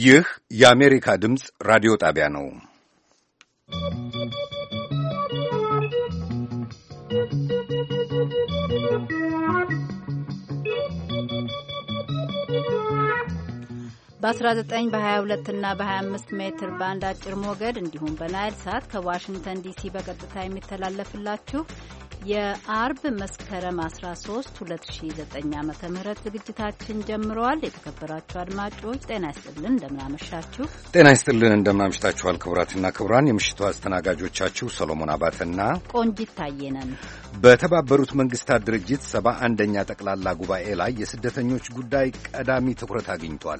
ይህ የአሜሪካ ድምፅ ራዲዮ ጣቢያ ነው። በ19 በ22 እና በ25 ሜትር ባንድ አጭር ሞገድ እንዲሁም በናይል ሳት ከዋሽንግተን ዲሲ በቀጥታ የሚተላለፍላችሁ የአርብ መስከረም 13 2009 ዓ.ም ዝግጅታችን ጀምሯል። የተከበራችሁ አድማጮች ጤና ይስጥልን፣ እንደምናመሻችሁ። ጤና ይስጥልን፣ እንደምናመሽታችኋል። ክቡራትና ክቡራን፣ የምሽቱ አስተናጋጆቻችሁ ሰሎሞን አባተና ቆንጂት ታየ ነን። በተባበሩት መንግስታት ድርጅት 71ኛ ጠቅላላ ጉባኤ ላይ የስደተኞች ጉዳይ ቀዳሚ ትኩረት አግኝቷል።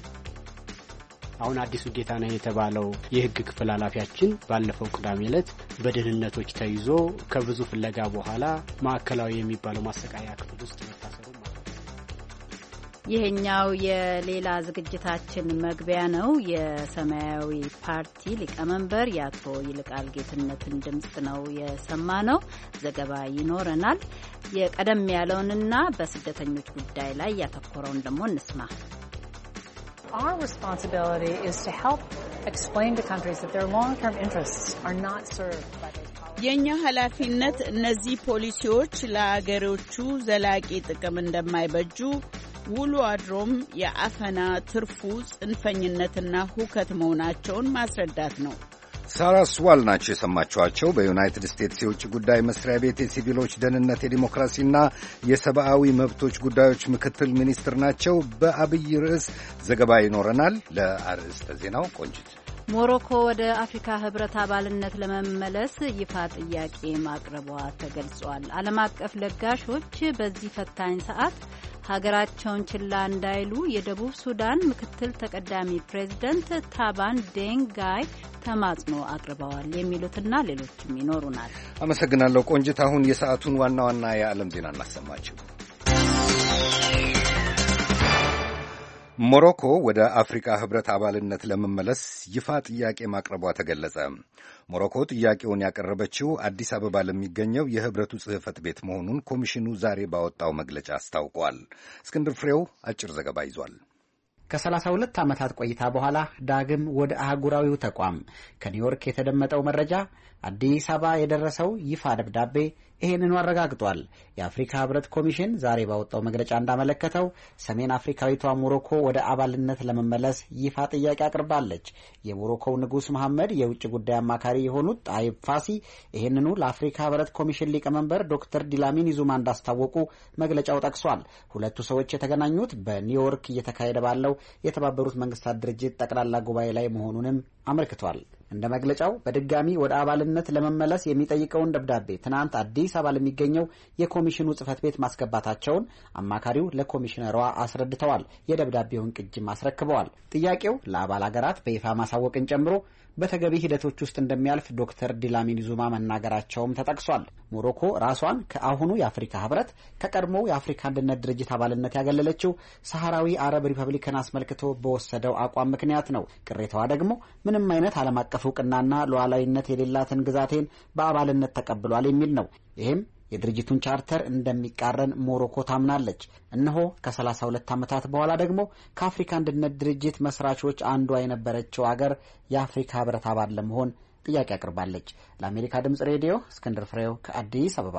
አሁን አዲሱ ጌታነህ የተባለው የሕግ ክፍል ኃላፊያችን ባለፈው ቅዳሜ ዕለት በደህንነቶች ተይዞ ከብዙ ፍለጋ በኋላ ማዕከላዊ የሚባለው ማሰቃያ ክፍል ውስጥ መታሰሩ ማለት ነው። ይሄኛው የሌላ ዝግጅታችን መግቢያ ነው። የሰማያዊ ፓርቲ ሊቀመንበር የአቶ ይልቃል ጌትነትን ድምጽ ነው የሰማነው። ዘገባ ይኖረናል። የቀደም ያለውንና በስደተኞች ጉዳይ ላይ ያተኮረውን ደግሞ እንስማ። Our responsibility is to help explain to countries that their long-term interests are not served by those policies. የኛ ኃላፊነት እነዚህ ፖሊሲዎች ለአገሮቹ ዘላቂ ጥቅም እንደማይበጁ ውሎ አድሮም የአፈና ትርፉ ጽንፈኝነትና ሁከት መሆናቸውን ማስረዳት ነው። ሳራ ስዋል ናቸው የሰማችኋቸው። በዩናይትድ ስቴትስ የውጭ ጉዳይ መስሪያ ቤት የሲቪሎች ደህንነት፣ የዲሞክራሲና የሰብአዊ መብቶች ጉዳዮች ምክትል ሚኒስትር ናቸው። በአብይ ርዕስ ዘገባ ይኖረናል። ለአርዕስተ ዜናው ቆንጅት። ሞሮኮ ወደ አፍሪካ ህብረት አባልነት ለመመለስ ይፋ ጥያቄ ማቅረቧ ተገልጿል። ዓለም አቀፍ ለጋሾች በዚህ ፈታኝ ሰዓት ሀገራቸውን ችላ እንዳይሉ የደቡብ ሱዳን ምክትል ተቀዳሚ ፕሬዝደንት ታባን ዴንጋይ ተማጽኖ አቅርበዋል። የሚሉትና ሌሎችም ይኖሩናል። አመሰግናለሁ ቆንጅት። አሁን የሰዓቱን ዋና ዋና የዓለም ዜና እናሰማችሁ። ሞሮኮ ወደ አፍሪካ ህብረት አባልነት ለመመለስ ይፋ ጥያቄ ማቅረቧ ተገለጸ። ሞሮኮ ጥያቄውን ያቀረበችው አዲስ አበባ ለሚገኘው የህብረቱ ጽሕፈት ቤት መሆኑን ኮሚሽኑ ዛሬ ባወጣው መግለጫ አስታውቋል። እስክንድር ፍሬው አጭር ዘገባ ይዟል። ከ32 ዓመታት ቆይታ በኋላ ዳግም ወደ አህጉራዊው ተቋም ከኒውዮርክ የተደመጠው መረጃ አዲስ አበባ የደረሰው ይፋ ደብዳቤ ይህንኑ አረጋግጧል። የአፍሪካ ህብረት ኮሚሽን ዛሬ ባወጣው መግለጫ እንዳመለከተው ሰሜን አፍሪካዊቷ ሞሮኮ ወደ አባልነት ለመመለስ ይፋ ጥያቄ አቅርባለች። የሞሮኮው ንጉሥ መሐመድ የውጭ ጉዳይ አማካሪ የሆኑት ጣይብ ፋሲ ይህንኑ ለአፍሪካ ህብረት ኮሚሽን ሊቀመንበር ዶክተር ዲላሚኒ ዙማ እንዳስታወቁ መግለጫው ጠቅሷል። ሁለቱ ሰዎች የተገናኙት በኒውዮርክ እየተካሄደ ባለው የተባበሩት መንግስታት ድርጅት ጠቅላላ ጉባኤ ላይ መሆኑንም አመልክቷል። እንደ መግለጫው በድጋሚ ወደ አባልነት ለመመለስ የሚጠይቀውን ደብዳቤ ትናንት አዲስ አበባ ለሚገኘው የኮሚሽኑ ጽሕፈት ቤት ማስገባታቸውን አማካሪው ለኮሚሽነሯ አስረድተዋል። የደብዳቤውን ቅጅም አስረክበዋል። ጥያቄው ለአባል አገራት በይፋ ማሳወቅን ጨምሮ በተገቢ ሂደቶች ውስጥ እንደሚያልፍ ዶክተር ዲላሚኒ ዙማ መናገራቸውም ተጠቅሷል። ሞሮኮ ራሷን ከአሁኑ የአፍሪካ ህብረት ከቀድሞው የአፍሪካ አንድነት ድርጅት አባልነት ያገለለችው ሰሐራዊ አረብ ሪፐብሊክን አስመልክቶ በወሰደው አቋም ምክንያት ነው። ቅሬታዋ ደግሞ ምንም አይነት ዓለም አቀፍ እውቅናና ሉዓላዊነት የሌላትን ግዛቴን በአባልነት ተቀብሏል የሚል ነው። ይህም የድርጅቱን ቻርተር እንደሚቃረን ሞሮኮ ታምናለች። እነሆ ከ32 ዓመታት በኋላ ደግሞ ከአፍሪካ አንድነት ድርጅት መስራቾች አንዷ የነበረችው አገር የአፍሪካ ህብረት አባል ለመሆን ጥያቄ አቅርባለች። ለአሜሪካ ድምጽ ሬዲዮ እስክንድር ፍሬው ከአዲስ አበባ።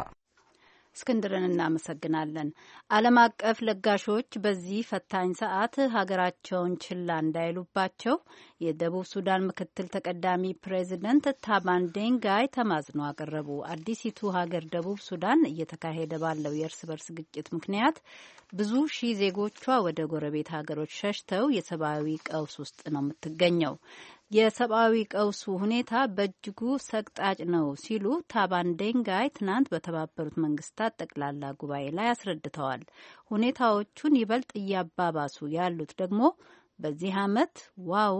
እስክንድርን እናመሰግናለን። ዓለም አቀፍ ለጋሾች በዚህ ፈታኝ ሰዓት ሀገራቸውን ችላ እንዳይሉባቸው የደቡብ ሱዳን ምክትል ተቀዳሚ ፕሬዚደንት ታባን ዴንጋይ ተማጽኖ አቀረቡ። አዲሲቱ ሀገር ደቡብ ሱዳን እየተካሄደ ባለው የእርስ በርስ ግጭት ምክንያት ብዙ ሺህ ዜጎቿ ወደ ጎረቤት ሀገሮች ሸሽተው የሰብአዊ ቀውስ ውስጥ ነው የምትገኘው። የሰብአዊ ቀውሱ ሁኔታ በእጅጉ ሰቅጣጭ ነው ሲሉ ታባን ዴንጋይ ትናንት በተባበሩት መንግስታት ጠቅላላ ጉባኤ ላይ አስረድተዋል። ሁኔታዎቹን ይበልጥ እያባባሱ ያሉት ደግሞ በዚህ ዓመት ዋው፣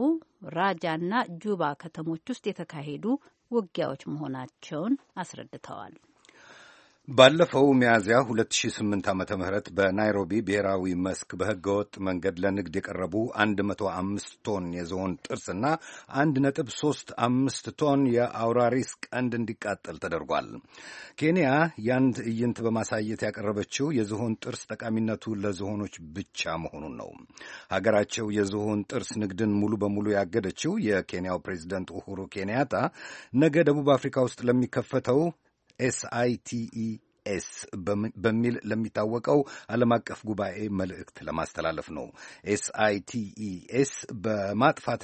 ራጃና ጁባ ከተሞች ውስጥ የተካሄዱ ውጊያዎች መሆናቸውን አስረድተዋል። ባለፈው ሚያዝያ 2008 ዓመተ ምህረት በናይሮቢ ብሔራዊ መስክ በሕገወጥ መንገድ ለንግድ የቀረቡ 105 ቶን የዝሆን ጥርስና 1.35 ቶን የአውራሪስ ቀንድ እንዲቃጠል ተደርጓል። ኬንያ ያን ትዕይንት በማሳየት ያቀረበችው የዝሆን ጥርስ ጠቃሚነቱ ለዝሆኖች ብቻ መሆኑን ነው። ሀገራቸው የዝሆን ጥርስ ንግድን ሙሉ በሙሉ ያገደችው የኬንያው ፕሬዚደንት ኡሁሩ ኬንያታ ነገ ደቡብ አፍሪካ ውስጥ ለሚከፈተው SITES በሚል ለሚታወቀው ዓለም አቀፍ ጉባኤ መልእክት ለማስተላለፍ ነው። SITES በመጥፋት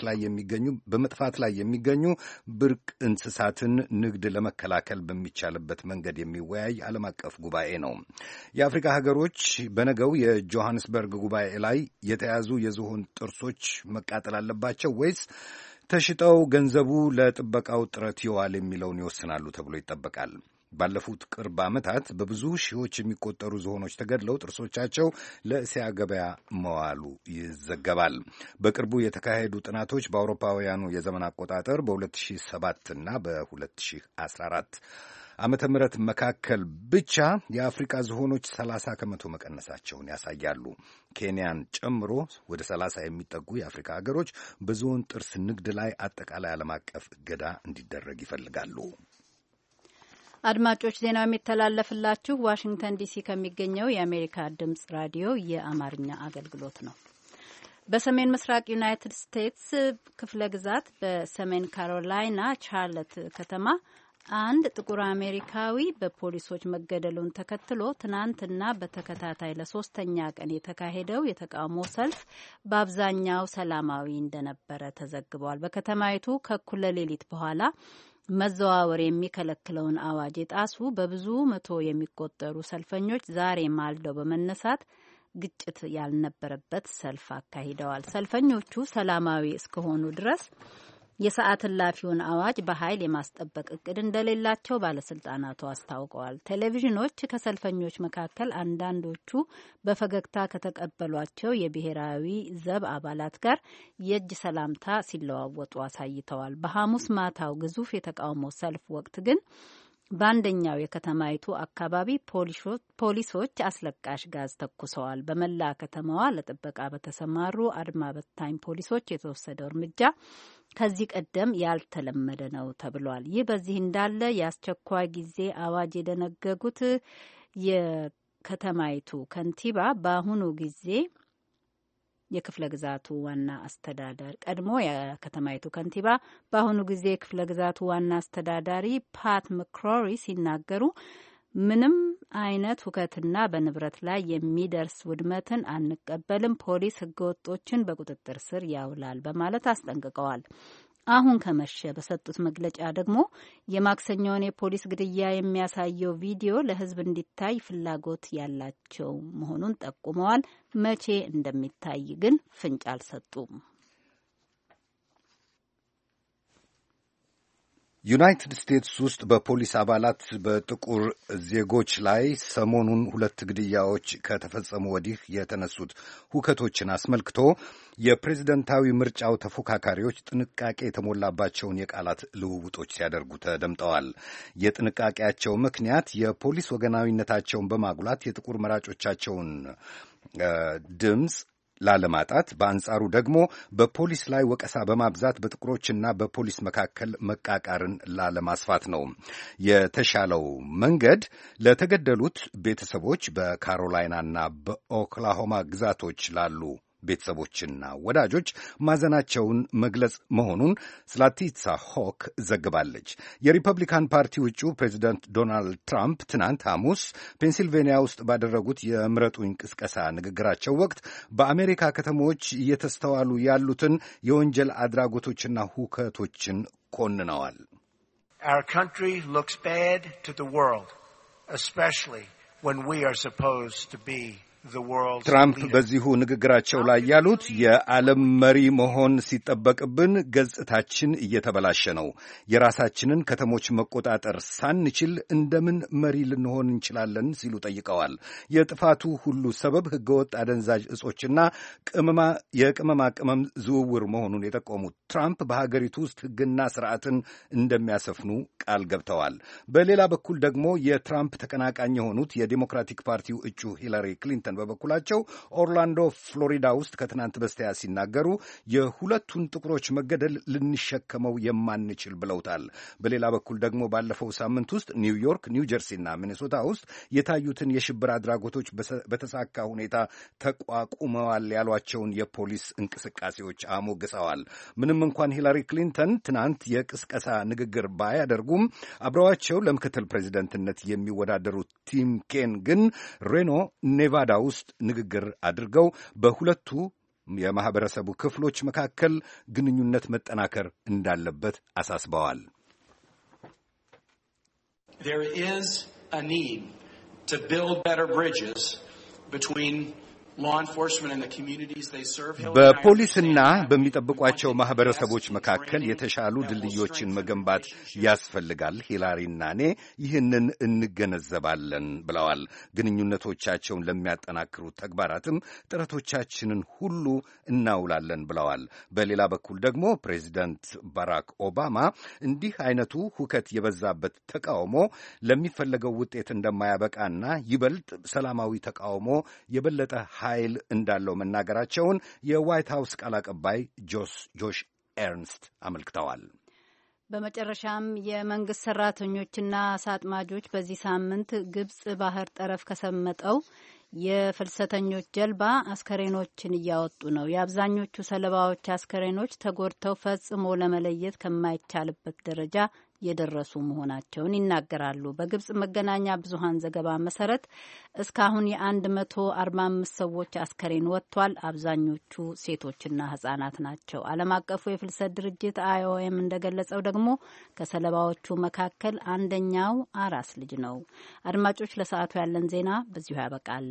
ላይ የሚገኙ ብርቅ እንስሳትን ንግድ ለመከላከል በሚቻልበት መንገድ የሚወያይ ዓለም አቀፍ ጉባኤ ነው። የአፍሪካ ሀገሮች በነገው የጆሃንስበርግ ጉባኤ ላይ የተያዙ የዝሆን ጥርሶች መቃጠል አለባቸው ወይስ ተሽጠው ገንዘቡ ለጥበቃው ጥረት ይዋል የሚለውን ይወስናሉ ተብሎ ይጠበቃል። ባለፉት ቅርብ ዓመታት በብዙ ሺዎች የሚቆጠሩ ዝሆኖች ተገድለው ጥርሶቻቸው ለእስያ ገበያ መዋሉ ይዘገባል። በቅርቡ የተካሄዱ ጥናቶች በአውሮፓውያኑ የዘመን አቆጣጠር በ2007 እና በ2014 ዓመተ ምህረት መካከል ብቻ የአፍሪካ ዝሆኖች 30 ከመቶ መቀነሳቸውን ያሳያሉ። ኬንያን ጨምሮ ወደ 30 የሚጠጉ የአፍሪካ ሀገሮች በዝሆን ጥርስ ንግድ ላይ አጠቃላይ ዓለም አቀፍ እገዳ እንዲደረግ ይፈልጋሉ። አድማጮች ዜናው የሚተላለፍላችሁ ዋሽንግተን ዲሲ ከሚገኘው የአሜሪካ ድምጽ ራዲዮ የአማርኛ አገልግሎት ነው። በሰሜን ምስራቅ ዩናይትድ ስቴትስ ክፍለ ግዛት በሰሜን ካሮላይና ቻርለት ከተማ አንድ ጥቁር አሜሪካዊ በፖሊሶች መገደሉን ተከትሎ ትናንትና በተከታታይ ለሶስተኛ ቀን የተካሄደው የተቃውሞ ሰልፍ በአብዛኛው ሰላማዊ እንደነበረ ተዘግቧል። በከተማይቱ ከእኩለ ሌሊት በኋላ መዘዋወር የሚከለክለውን አዋጅ የጣሱ በብዙ መቶ የሚቆጠሩ ሰልፈኞች ዛሬ ማልደው በመነሳት ግጭት ያልነበረበት ሰልፍ አካሂደዋል። ሰልፈኞቹ ሰላማዊ እስከሆኑ ድረስ የሰዓት እላፊውን አዋጅ በኃይል የማስጠበቅ እቅድ እንደሌላቸው ባለስልጣናቱ አስታውቀዋል። ቴሌቪዥኖች ከሰልፈኞች መካከል አንዳንዶቹ በፈገግታ ከተቀበሏቸው የብሔራዊ ዘብ አባላት ጋር የእጅ ሰላምታ ሲለዋወጡ አሳይተዋል። በሐሙስ ማታው ግዙፍ የተቃውሞ ሰልፍ ወቅት ግን በአንደኛው የከተማይቱ አካባቢ ፖሊሶች አስለቃሽ ጋዝ ተኩሰዋል። በመላ ከተማዋ ለጥበቃ በተሰማሩ አድማ በታኝ ፖሊሶች የተወሰደው እርምጃ ከዚህ ቀደም ያልተለመደ ነው ተብሏል። ይህ በዚህ እንዳለ የአስቸኳይ ጊዜ አዋጅ የደነገጉት የከተማይቱ ከንቲባ በአሁኑ ጊዜ የክፍለ ግዛቱ ዋና አስተዳዳሪ ቀድሞ የከተማይቱ ከንቲባ በአሁኑ ጊዜ የክፍለ ግዛቱ ዋና አስተዳዳሪ ፓት መክሮሪ ሲናገሩ ምንም አይነት ሁከትና በንብረት ላይ የሚደርስ ውድመትን አንቀበልም፣ ፖሊስ ህገወጦችን በቁጥጥር ስር ያውላል በማለት አስጠንቅቀዋል። አሁን ከመሸ በሰጡት መግለጫ ደግሞ የማክሰኞውን የፖሊስ ግድያ የሚያሳየው ቪዲዮ ለህዝብ እንዲታይ ፍላጎት ያላቸው መሆኑን ጠቁመዋል። መቼ እንደሚታይ ግን ፍንጭ አልሰጡም። ዩናይትድ ስቴትስ ውስጥ በፖሊስ አባላት በጥቁር ዜጎች ላይ ሰሞኑን 2 ግድያዎች ከተፈጸሙ ወዲህ የተነሱት ሁከቶችን አስመልክቶ የፕሬዝደንታዊ ምርጫው ተፎካካሪዎች ጥንቃቄ የተሞላባቸውን የቃላት ልውውጦች ሲያደርጉ ተደምጠዋል። የጥንቃቄያቸው ምክንያት የፖሊስ ወገናዊነታቸውን በማጉላት የጥቁር መራጮቻቸውን ድምፅ ላለማጣት፣ በአንጻሩ ደግሞ በፖሊስ ላይ ወቀሳ በማብዛት በጥቁሮችና በፖሊስ መካከል መቃቃርን ላለማስፋት ነው። የተሻለው መንገድ ለተገደሉት ቤተሰቦች በካሮላይናና በኦክላሆማ ግዛቶች ላሉ ቤተሰቦችና ወዳጆች ማዘናቸውን መግለጽ መሆኑን ስላቲትሳ ሆክ ዘግባለች። የሪፐብሊካን ፓርቲ ውጩ ፕሬዚደንት ዶናልድ ትራምፕ ትናንት ሐሙስ ፔንሲልቬንያ ውስጥ ባደረጉት የምረጡኝ ቅስቀሳ ንግግራቸው ወቅት በአሜሪካ ከተሞች እየተስተዋሉ ያሉትን የወንጀል አድራጎቶችና ሁከቶችን ኮንነዋል። Our country looks bad to the world, especially when we are supposed to be ትራምፕ በዚሁ ንግግራቸው ላይ ያሉት የዓለም መሪ መሆን ሲጠበቅብን ገጽታችን እየተበላሸ ነው። የራሳችንን ከተሞች መቆጣጠር ሳንችል እንደምን መሪ ልንሆን እንችላለን ሲሉ ጠይቀዋል። የጥፋቱ ሁሉ ሰበብ ሕገወጥ አደንዛዥ እጾችና የቅመማ ቅመም ዝውውር መሆኑን የጠቆሙት ትራምፕ በሀገሪቱ ውስጥ ሕግና ስርዓትን እንደሚያሰፍኑ ቃል ገብተዋል። በሌላ በኩል ደግሞ የትራምፕ ተቀናቃኝ የሆኑት የዴሞክራቲክ ፓርቲው እጩ ሂላሪ ክሊንተን በበኩላቸው ኦርላንዶ ፍሎሪዳ ውስጥ ከትናንት በስቲያ ሲናገሩ የሁለቱን ጥቁሮች መገደል ልንሸከመው የማንችል ብለውታል። በሌላ በኩል ደግሞ ባለፈው ሳምንት ውስጥ ኒውዮርክ፣ ኒው ጀርሲና ሚኔሶታ ውስጥ የታዩትን የሽብር አድራጎቶች በተሳካ ሁኔታ ተቋቁመዋል ያሏቸውን የፖሊስ እንቅስቃሴዎች አሞግሰዋል። ምንም እንኳን ሂላሪ ክሊንተን ትናንት የቅስቀሳ ንግግር ባያደርጉም አብረዋቸው ለምክትል ፕሬዚደንትነት የሚወዳደሩት ቲም ኬን ግን ሬኖ ኔቫዳ ውስጥ ንግግር አድርገው በሁለቱ የማህበረሰቡ ክፍሎች መካከል ግንኙነት መጠናከር እንዳለበት አሳስበዋል። There is a need to build better bridges between law enforcement and the communities they serve. በፖሊስና በሚጠብቋቸው ማህበረሰቦች መካከል የተሻሉ ድልድዮችን መገንባት ያስፈልጋል። ሂላሪና እኔ ይህንን እንገነዘባለን ብለዋል። ግንኙነቶቻቸውን ለሚያጠናክሩ ተግባራትም ጥረቶቻችንን ሁሉ እናውላለን ብለዋል። በሌላ በኩል ደግሞ ፕሬዚደንት ባራክ ኦባማ እንዲህ አይነቱ ሁከት የበዛበት ተቃውሞ ለሚፈለገው ውጤት እንደማያበቃና ይበልጥ ሰላማዊ ተቃውሞ የበለጠ ኃይል እንዳለው መናገራቸውን የዋይት ሃውስ ቃል አቀባይ ጆሽ ኤርንስት አመልክተዋል። በመጨረሻም የመንግስት ሰራተኞችና አሳ አጥማጆች በዚህ ሳምንት ግብጽ ባህር ጠረፍ ከሰመጠው የፍልሰተኞች ጀልባ አስከሬኖችን እያወጡ ነው። የአብዛኞቹ ሰለባዎች አስከሬኖች ተጎድተው ፈጽሞ ለመለየት ከማይቻልበት ደረጃ የደረሱ መሆናቸውን ይናገራሉ። በግብጽ መገናኛ ብዙሃን ዘገባ መሰረት እስካሁን የ145 ሰዎች አስከሬን ወጥቷል። አብዛኞቹ ሴቶችና ህጻናት ናቸው። ዓለም አቀፉ የፍልሰት ድርጅት IOM እንደገለጸው ደግሞ ከሰለባዎቹ መካከል አንደኛው አራስ ልጅ ነው። አድማጮች፣ ለሰዓቱ ያለን ዜና በዚሁ ያበቃል።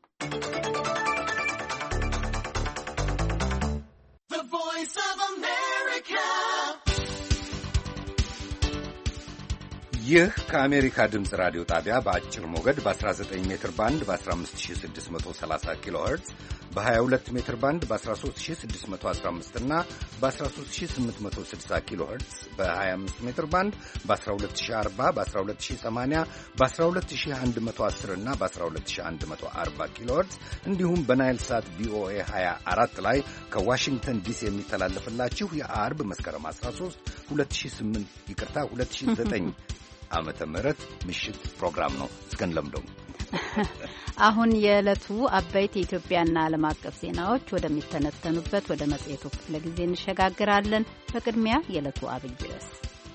ይህ ከአሜሪካ ድምፅ ራዲዮ ጣቢያ በአጭር ሞገድ በ19 ሜትር ባንድ በ15630 ኪሎ ሄርትዝ በ22 ሜትር ባንድ በ13615 እና በ13860 ኪሎ ሄርትዝ በ25 ሜትር ባንድ በ12040 በ12080 በ12110 እና በ12140 ኪሎ ሄርትዝ እንዲሁም በናይል ሳት ቪኦኤ 24 ላይ ከዋሽንግተን ዲሲ የሚተላለፍላችሁ የአርብ መስከረም 13 2009 ዓመተ ምህረት ምሽት ፕሮግራም ነው። እስከንለምደው አሁን የዕለቱ አበይት የኢትዮጵያና ዓለም አቀፍ ዜናዎች ወደሚተነተኑበት ወደ መጽሔቱ ክፍለ ጊዜ እንሸጋግራለን። በቅድሚያ የዕለቱ አብይ ርዕስ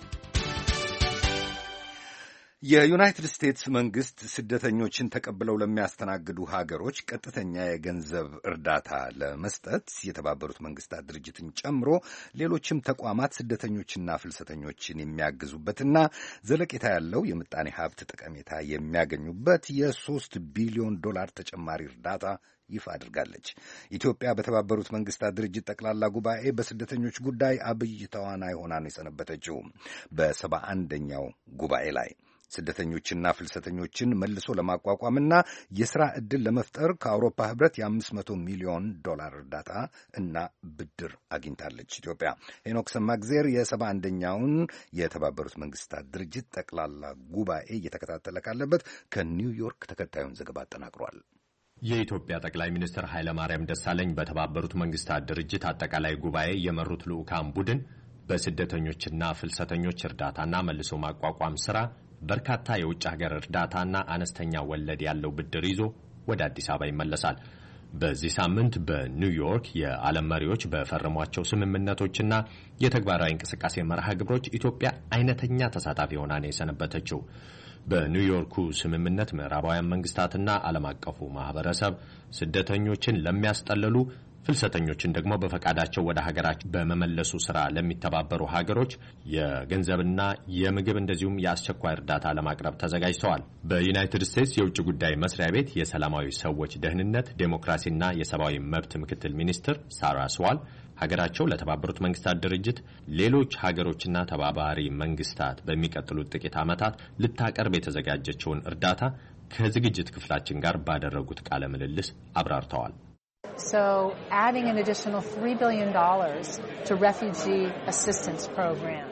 የዩናይትድ ስቴትስ መንግስት ስደተኞችን ተቀብለው ለሚያስተናግዱ ሀገሮች ቀጥተኛ የገንዘብ እርዳታ ለመስጠት የተባበሩት መንግስታት ድርጅትን ጨምሮ ሌሎችም ተቋማት ስደተኞችና ፍልሰተኞችን የሚያግዙበትና ዘለቄታ ያለው የምጣኔ ሀብት ጠቀሜታ የሚያገኙበት $3 ቢሊዮን ተጨማሪ እርዳታ ይፋ አድርጋለች። ኢትዮጵያ በተባበሩት መንግስታት ድርጅት ጠቅላላ ጉባኤ በስደተኞች ጉዳይ አብይ ተዋናይ ሆና ነው የሰነበተችው። በ71ኛው ጉባኤ ላይ ስደተኞችና ፍልሰተኞችን መልሶ ለማቋቋምና የሥራ ዕድል ለመፍጠር ከአውሮፓ ህብረት $500 ሚሊዮን እርዳታ እና ብድር አግኝታለች። ኢትዮጵያ ሄኖክ ሰማግዜር የ71ኛውን የተባበሩት መንግስታት ድርጅት ጠቅላላ ጉባኤ እየተከታተለ ካለበት ከኒውዮርክ ተከታዩን ዘገባ አጠናቅሯል። የኢትዮጵያ ጠቅላይ ሚኒስትር ኃይለማርያም ደሳለኝ በተባበሩት መንግስታት ድርጅት አጠቃላይ ጉባኤ የመሩት ልዑካን ቡድን በስደተኞችና ፍልሰተኞች እርዳታና መልሶ ማቋቋም ሥራ በርካታ የውጭ ሀገር እርዳታና አነስተኛ ወለድ ያለው ብድር ይዞ ወደ አዲስ አበባ ይመለሳል። በዚህ ሳምንት በኒውዮርክ የዓለም መሪዎች በፈረሟቸው ስምምነቶችና የተግባራዊ እንቅስቃሴ መርሃ ግብሮች ኢትዮጵያ አይነተኛ ተሳታፊ ሆና ነው የሰነበተችው። በኒውዮርኩ ስምምነት ምዕራባውያን መንግስታትና ዓለም አቀፉ ማህበረሰብ ስደተኞችን ለሚያስጠልሉ ፍልሰተኞችን ደግሞ በፈቃዳቸው ወደ ሀገራቸው በመመለሱ ስራ ለሚተባበሩ ሀገሮች የገንዘብና የምግብ እንደዚሁም የአስቸኳይ እርዳታ ለማቅረብ ተዘጋጅተዋል። በዩናይትድ ስቴትስ የውጭ ጉዳይ መስሪያ ቤት የሰላማዊ ሰዎች ደህንነት፣ ዴሞክራሲና የሰብአዊ መብት ምክትል ሚኒስትር ሳራ ስዋል ሀገራቸው ለተባበሩት መንግስታት ድርጅት ሌሎች ሀገሮችና ተባባሪ መንግስታት በሚቀጥሉት ጥቂት ዓመታት ልታቀርብ የተዘጋጀችውን እርዳታ ከዝግጅት ክፍላችን ጋር ባደረጉት ቃለ ምልልስ አብራርተዋል። So adding an additional $3 billion to refugee assistance programs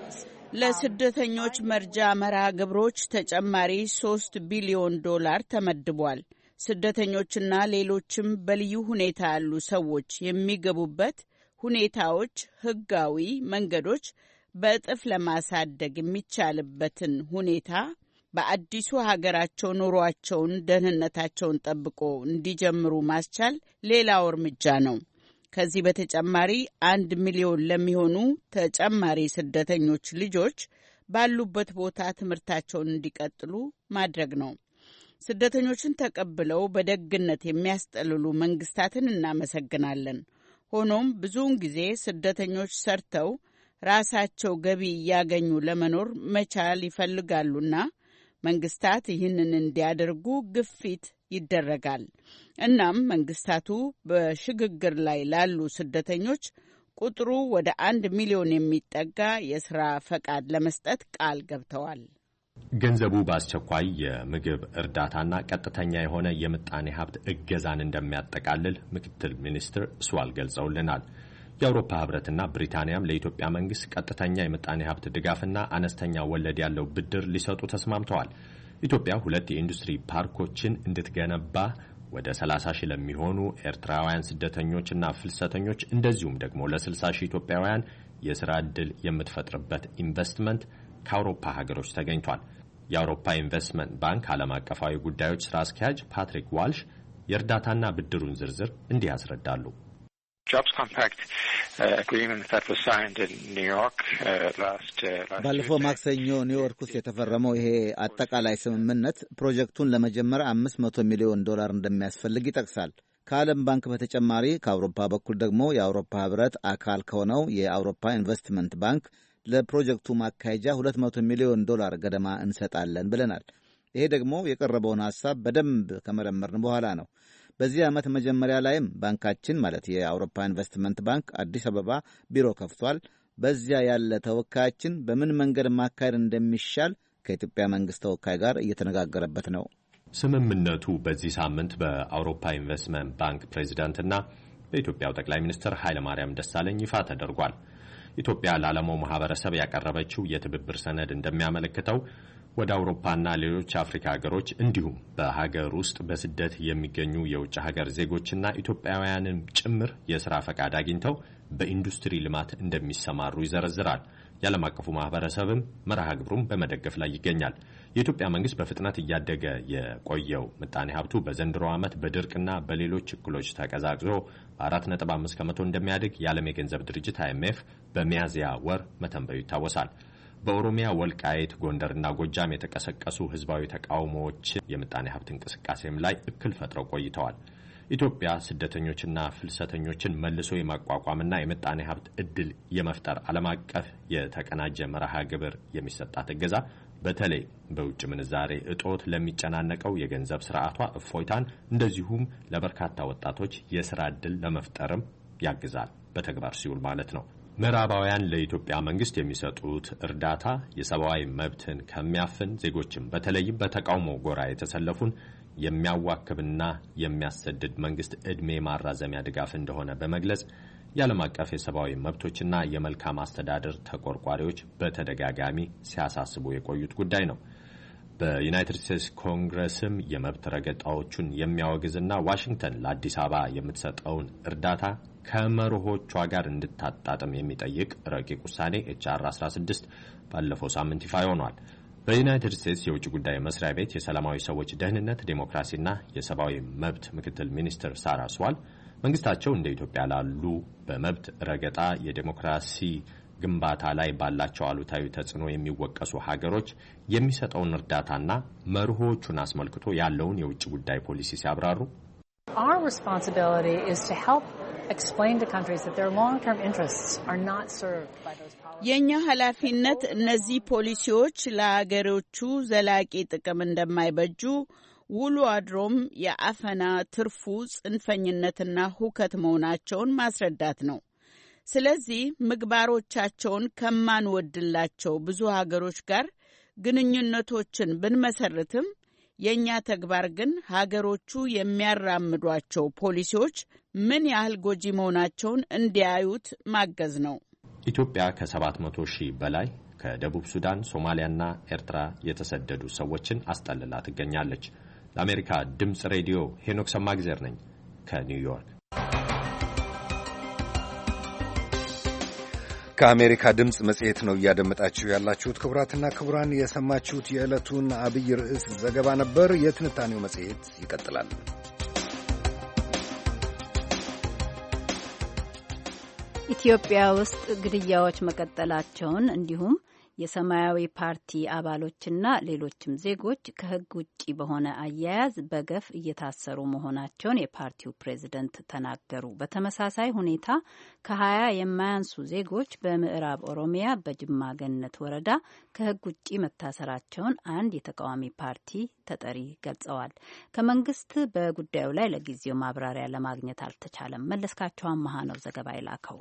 ለስደተኞች መርጃ መርሃ ግብሮች ተጨማሪ $3 ቢሊዮን ተመድቧል። ስደተኞችና ሌሎችም በልዩ ሁኔታ ያሉ ሰዎች የሚገቡበት ሁኔታዎች ህጋዊ መንገዶች በእጥፍ ለማሳደግ የሚቻልበትን ሁኔታ በአዲሱ ሀገራቸው ኑሯቸውን፣ ደህንነታቸውን ጠብቆ እንዲጀምሩ ማስቻል ሌላው እርምጃ ነው። ከዚህ በተጨማሪ 1 ሚሊዮን ለሚሆኑ ተጨማሪ ስደተኞች ልጆች ባሉበት ቦታ ትምህርታቸውን እንዲቀጥሉ ማድረግ ነው። ስደተኞችን ተቀብለው በደግነት የሚያስጠልሉ መንግስታትን እናመሰግናለን። ሆኖም ብዙውን ጊዜ ስደተኞች ሰርተው ራሳቸው ገቢ እያገኙ ለመኖር መቻል ይፈልጋሉና መንግስታት ይህንን እንዲያደርጉ ግፊት ይደረጋል። እናም መንግስታቱ በሽግግር ላይ ላሉ ስደተኞች ቁጥሩ ወደ 1 ሚሊዮን የሚጠጋ የሥራ ፈቃድ ለመስጠት ቃል ገብተዋል። ገንዘቡ በአስቸኳይ የምግብ እርዳታና ቀጥተኛ የሆነ የምጣኔ ሀብት እገዛን እንደሚያጠቃልል ምክትል ሚኒስትር ስዋል ገልጸውልናል። የአውሮፓ ህብረትና ብሪታንያም ለኢትዮጵያ መንግስት ቀጥተኛ የምጣኔ ሀብት ድጋፍና አነስተኛ ወለድ ያለው ብድር ሊሰጡ ተስማምተዋል። ኢትዮጵያ 2 የኢንዱስትሪ ፓርኮችን እንድትገነባ ወደ 30 ሺህ ለሚሆኑ ኤርትራውያን ስደተኞችና ፍልሰተኞች እንደዚሁም ደግሞ ለ60 ሺህ ኢትዮጵያውያን የሥራ ዕድል የምትፈጥርበት ኢንቨስትመንት ከአውሮፓ ሀገሮች ተገኝቷል። የአውሮፓ ኢንቨስትመንት ባንክ ዓለም አቀፋዊ ጉዳዮች ሥራ አስኪያጅ ፓትሪክ ዋልሽ የእርዳታና ብድሩን ዝርዝር እንዲህ ያስረዳሉ። ባለፈው ማክሰኞ ኒውዮርክ ውስጥ የተፈረመው ይሄ አጠቃላይ ስምምነት ፕሮጀክቱን ለመጀመር $500 ሚሊዮን እንደሚያስፈልግ ይጠቅሳል። ከዓለም ባንክ በተጨማሪ ከአውሮፓ በኩል ደግሞ የአውሮፓ ህብረት አካል ከሆነው የአውሮፓ ኢንቨስትመንት ባንክ ለፕሮጀክቱ ማካሄጃ $200 ሚሊዮን ገደማ እንሰጣለን ብለናል። ይሄ ደግሞ የቀረበውን ሐሳብ በደንብ ከመረመርን በኋላ ነው። በዚህ ዓመት መጀመሪያ ላይም ባንካችን ማለት የአውሮፓ ኢንቨስትመንት ባንክ አዲስ አበባ ቢሮ ከፍቷል። በዚያ ያለ ተወካያችን በምን መንገድ ማካሄድ እንደሚሻል ከኢትዮጵያ መንግስት ተወካይ ጋር እየተነጋገረበት ነው። ስምምነቱ በዚህ ሳምንት በአውሮፓ ኢንቨስትመንት ባንክ ፕሬዚዳንትና በኢትዮጵያው ጠቅላይ ሚኒስትር ኃይለማርያም ደሳለኝ ይፋ ተደርጓል። ኢትዮጵያ ለዓለማው ማህበረሰብ ያቀረበችው የትብብር ሰነድ እንደሚያመለክተው ወደ አውሮፓና ሌሎች አፍሪካ ሀገሮች እንዲሁም በሀገር ውስጥ በስደት የሚገኙ የውጭ ሀገር ዜጎችና ኢትዮጵያውያንም ጭምር የሥራ ፈቃድ አግኝተው በኢንዱስትሪ ልማት እንደሚሰማሩ ይዘረዝራል። የዓለም አቀፉ ማህበረሰብም መርሃ ግብሩን በመደገፍ ላይ ይገኛል። የኢትዮጵያ መንግስት በፍጥነት እያደገ የቆየው ምጣኔ ሀብቱ በዘንድሮ ዓመት በድርቅና በሌሎች እክሎች ተቀዛቅዞ 4.5 ከመቶ እንደሚያድግ የዓለም የገንዘብ ድርጅት IMF በሚያዝያ ወር መተንበዩ ይታወሳል። በኦሮሚያ ወልቃይት፣ ጎንደርና ጎጃም የተቀሰቀሱ ህዝባዊ ተቃውሞዎች የምጣኔ ሀብት እንቅስቃሴም ላይ እክል ፈጥረው ቆይተዋል። ኢትዮጵያ ስደተኞችና ፍልሰተኞችን መልሶ የማቋቋምና የምጣኔ ሀብት እድል የመፍጠር ዓለም አቀፍ የተቀናጀ መርሃ ግብር የሚሰጣት እገዛ በተለይ በውጭ ምንዛሬ እጦት ለሚጨናነቀው የገንዘብ ስርዓቷ እፎይታን እንደዚሁም ለበርካታ ወጣቶች የሥራ ዕድል ለመፍጠርም ያግዛል። በተግባር ሲውል ማለት ነው። ምዕራባውያን ለኢትዮጵያ መንግስት የሚሰጡት እርዳታ የሰብአዊ መብትን ከሚያፍን ዜጎችም በተለይም በተቃውሞ ጎራ የተሰለፉን የሚያዋክብና የሚያሰድድ መንግስት ዕድሜ ማራዘሚያ ድጋፍ እንደሆነ በመግለጽ የዓለም አቀፍ የሰብአዊ መብቶችና የመልካም አስተዳደር ተቆርቋሪዎች በተደጋጋሚ ሲያሳስቡ የቆዩት ጉዳይ ነው። በዩናይትድ ስቴትስ ኮንግረስም የመብት ረገጣዎቹን የሚያወግዝና ዋሽንግተን ለአዲስ አበባ የምትሰጠውን እርዳታ ከመርሆቿ ጋር እንድታጣጥም የሚጠይቅ ረቂቅ ውሳኔ HR 16 ባለፈው ሳምንት ይፋ ሆኗል። በዩናይትድ ስቴትስ የውጭ ጉዳይ መስሪያ ቤት የሰላማዊ ሰዎች ደህንነት፣ ዴሞክራሲና የሰብአዊ መብት ምክትል ሚኒስትር ሳራ ስዋል መንግስታቸው እንደ ኢትዮጵያ ላሉ በመብት ረገጣ የዴሞክራሲ ግንባታ ላይ ባላቸው አሉታዊ ተጽዕኖ የሚወቀሱ ሀገሮች የሚሰጠውን እርዳታና መርሆቹን አስመልክቶ ያለውን የውጭ ጉዳይ ፖሊሲ ሲያብራሩ Our responsibility is to help explain to countries that their long-term interests are not served by those policies. የኛ ኃላፊነት እነዚህ ፖሊሲዎች ለሀገሮቹ ዘላቂ ጥቅም እንደማይበጁ ውሎ አድሮም የአፈና ትርፉ ጽንፈኝነትና ሁከት መሆናቸውን ማስረዳት ነው። ስለዚህ ምግባሮቻቸውን ከማንወድላቸው ብዙ ሀገሮች ጋር ግንኙነቶችን ብንመሰርትም የኛ ተግባር ግን ሀገሮቹ የሚያራምዷቸው ፖሊሲዎች ምን ያህል ጎጂ መሆናቸውን እንዲያዩት ማገዝ ነው። ኢትዮጵያ ከ700 ሺህ በላይ ከደቡብ ሱዳን፣ ሶማሊያና ኤርትራ የተሰደዱ ሰዎችን አስጠልላ ትገኛለች። ለአሜሪካ ድምጽ ሬዲዮ ሄኖክ ሰማግዜር ነኝ ከኒውዮርክ። ከአሜሪካ ድምጽ መጽሔት ነው እያደመጣችሁ ያላችሁት። ክቡራትና ክቡራን፣ የሰማችሁት የዕለቱን አብይ ርዕስ ዘገባ ነበር። የትንታኔው መጽሔት ይቀጥላል። ኢትዮጵያ ውስጥ ግድያዎች መቀጠላቸውን እንዲሁም የሰማያዊ ፓርቲ አባሎችና ሌሎችም ዜጎች ከሕግ ውጪ በሆነ አያያዝ በገፍ እየታሰሩ መሆናቸውን የፓርቲው ፕሬዝደንት ተናገሩ። በተመሳሳይ ሁኔታ ከ20 የማያንሱ ዜጎች በምዕራብ ኦሮሚያ በጅማ ገነት ወረዳ ከሕግ ውጪ መታሰራቸውን አንድ የተቃዋሚ ፓርቲ ተጠሪ ገልጸዋል። ከመንግስት በጉዳዩ ላይ ለጊዜው ማብራሪያ ለማግኘት አልተቻለም። መለስካቸው አመሃ ነው ዘገባ የላከው።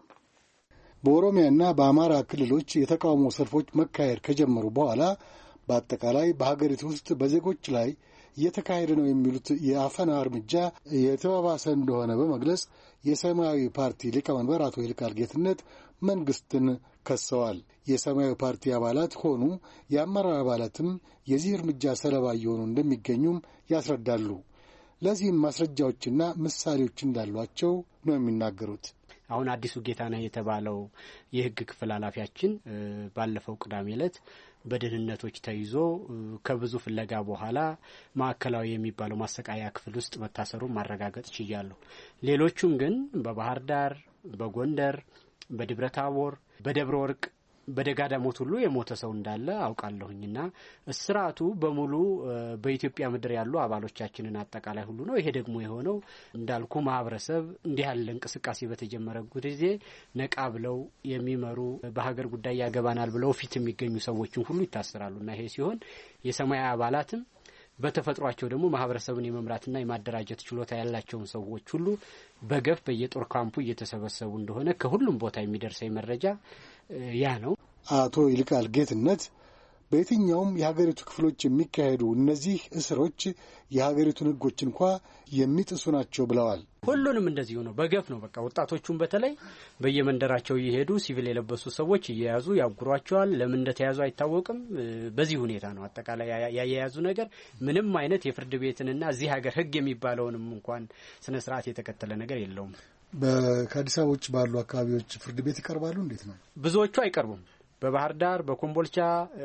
በኦሮሚያና በአማራ ክልሎች የተቃውሞ ሰልፎች መካሄድ ከጀመሩ በኋላ በአጠቃላይ በሀገሪቱ ውስጥ በዜጎች ላይ እየተካሄደ ነው የሚሉት የአፈና እርምጃ የተባባሰ እንደሆነ በመግለጽ የሰማያዊ ፓርቲ ሊቀመንበር አቶ ይልቃል ጌትነት መንግስትን ከሰዋል። የሰማያዊ ፓርቲ አባላት ሆኑ የአመራር አባላትም የዚህ እርምጃ ሰለባ እየሆኑ እንደሚገኙም ያስረዳሉ። ለዚህም ማስረጃዎችና ምሳሌዎች እንዳሏቸው ነው የሚናገሩት። አሁን አዲሱ ጌታነህ የተባለው የህግ ክፍል ኃላፊያችን ባለፈው ቅዳሜ ዕለት በደህንነቶች ተይዞ ከብዙ ፍለጋ በኋላ ማዕከላዊ የሚባለው ማሰቃያ ክፍል ውስጥ መታሰሩን ማረጋገጥ ችያለሁ። ሌሎቹም ግን በባህር ዳር፣ በጎንደር፣ በደብረ ታቦር፣ በደብረ ወርቅ፣ በደጋዳሞት ሁሉ የሞተ ሰው እንዳለ አውቃለሁኝና እስራቱ በሙሉ በኢትዮጵያ ምድር ያሉ አባሎቻችንን አጠቃላይ ሁሉ ነው። ይሄ ደግሞ የሆነው እንዳልኩ ማህበረሰብ እንዲህ ያለ እንቅስቃሴ በተጀመረ ጊዜ ነቃ ብለው የሚመሩ በሀገር ጉዳይ ያገባናል ብለው ፊት የሚገኙ ሰዎችን ሁሉ ይታሰራሉና ይሄ ሲሆን የሰማያዊ አባላትም በተፈጥሯቸው ደግሞ ማህበረሰብን የመምራትና የማደራጀት ችሎታ ያላቸውን ሰዎች ሁሉ በገፍ በየጦር ካምፑ እየተሰበሰቡ እንደሆነ ከሁሉም ቦታ የሚደርሰኝ መረጃ ያ ነው። አቶ ይልቃል ጌትነት በየትኛውም የሀገሪቱ ክፍሎች የሚካሄዱ እነዚህ እስሮች የሀገሪቱን ሕጎች እንኳ የሚጥሱ ናቸው ብለዋል። ሁሉንም እንደዚሁ ነው፣ በገፍ ነው። በቃ ወጣቶቹን በተለይ በየመንደራቸው እየሄዱ ሲቪል የለበሱ ሰዎች እየያዙ ያጉሯቸዋል። ለምን እንደተያዙ አይታወቅም። በዚህ ሁኔታ ነው አጠቃላይ ያያያዙ ነገር። ምንም አይነት የፍርድ ቤትንና እዚህ ሀገር ሕግ የሚባለውንም እንኳን ስነ ስርዓት የተከተለ ነገር የለውም። ከአዲስ አበባ ውጭ ባሉ አካባቢዎች ፍርድ ቤት ይቀርባሉ? እንዴት ነው? ብዙዎቹ አይቀርቡም። በባህር ዳር በኮምቦልቻ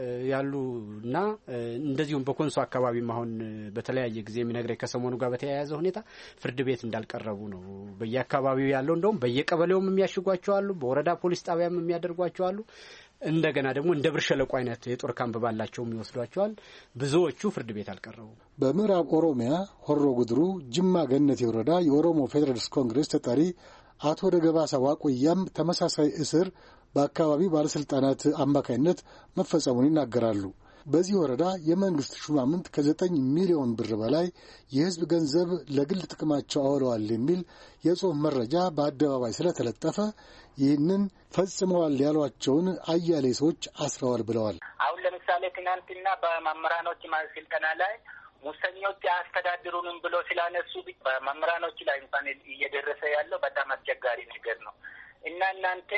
ያሉና እንደዚሁም በኮንሶ አካባቢም አሁን በተለያየ ጊዜ የሚነግረኝ ከሰሞኑ ጋር በተያያዘ ሁኔታ ፍርድ ቤት እንዳልቀረቡ ነው። በየአካባቢው ያለው እንደውም በየቀበሌውም የሚያሽጓቸው አሉ፣ በወረዳ ፖሊስ ጣቢያም የሚያደርጓቸው አሉ። እንደገና ደግሞ እንደ ብር ሸለቆ አይነት የጦር ካምፕ ባላቸው የሚወስዷቸዋል። ብዙዎቹ ፍርድ ቤት አልቀረቡም። በምዕራብ ኦሮሚያ ሆሮ ጉድሩ ጅማ ገነት ወረዳ የኦሮሞ ፌዴራሊስት ኮንግሬስ ተጠሪ አቶ ደገባሳ ዋቆያም ተመሳሳይ እስር በአካባቢው ባለሥልጣናት አማካይነት መፈጸሙን ይናገራሉ። በዚህ ወረዳ የመንግሥት ሹማምንት ከ9 ሚሊዮን ብር በላይ የሕዝብ ገንዘብ ለግል ጥቅማቸው አውለዋል የሚል የጽሑፍ መረጃ በአደባባይ ስለተለጠፈ ይህንን ፈጽመዋል ያሏቸውን አያሌ ሰዎች አስረዋል ብለዋል። አሁን ለምሳሌ ትናንትና በመምህራኖች ስልጠና ላይ ሙሰኞች አያስተዳድሩንም ብሎ ስላነሱ በመምህራኖች ላይ እንኳን እየደረሰ ያለው በጣም አስቸጋሪ ነገር ነው እና እናንተ